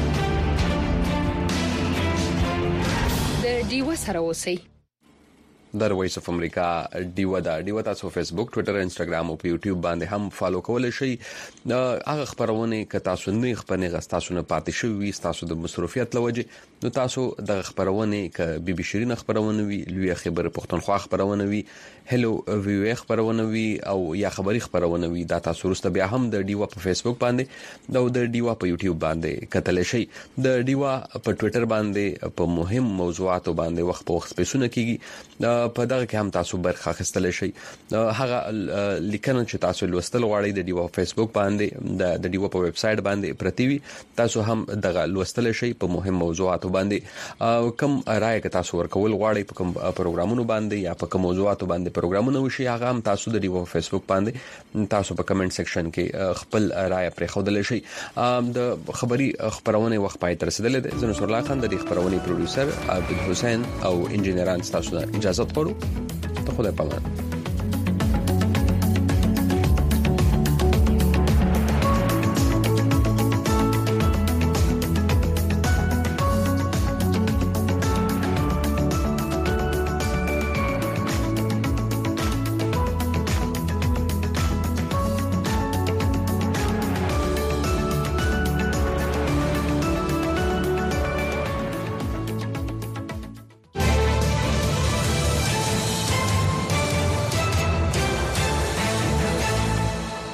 [SPEAKER 26] دیوا سره اوسئ.
[SPEAKER 1] د وایس اف امریکا ډیوا دا ډیوا تاسو فیسبوک ټوئیټر انسټاګرام او یوټیوب باندې هم فالو کولای شئ. هغه خبرونه ک تاسو نه خبرونه غستاسو نه پاتې شوي تاسو د مصروفیت لوجه نو تاسو د خبرونه ک بي بي شيرین خبرونه وی لوی خبر پښتونخوا خبرونه وی هلو وی خبرونه وی او یا خبري خبرونه وی دا تاسو ورسته بیا هم د ډیوا په فیسبوک باندې دا د ډیوا په یوټیوب باندې کتل شئ. د ډیوا په ټوئیټر باندې په مهم موضوعاتو باندې وخت په وخت پیسونه کیږي په دغه کې هم تاسو برخه اخیستل شئ. هغه لیکنه چې تاسو لوستل غواړئ د ډیوا فیسبوک باندې د ډیوا په ویب سټ باندې پرتیوي تاسو هم دغه لوستل شئ په مهم موضوعاتو باندې کوم رائے که تاسو ورکول غواړئ په کوم پروګرامونو باندې یا په کوم موضوعاتو باندې پروګرامونه وشي هغه هم تاسو د ډیوا فیسبوک باندې تاسو په کمنټ سیکشن کې خپل رائے پرې خودل شئ. د خبري خبرونه وخت پای تر رسیدلې ده. زنه سورلا خان د دې خبرونه پروډوسر عبد الحسین او انجینران تاسو ته اجازه ورکړو. ته خدای پامان.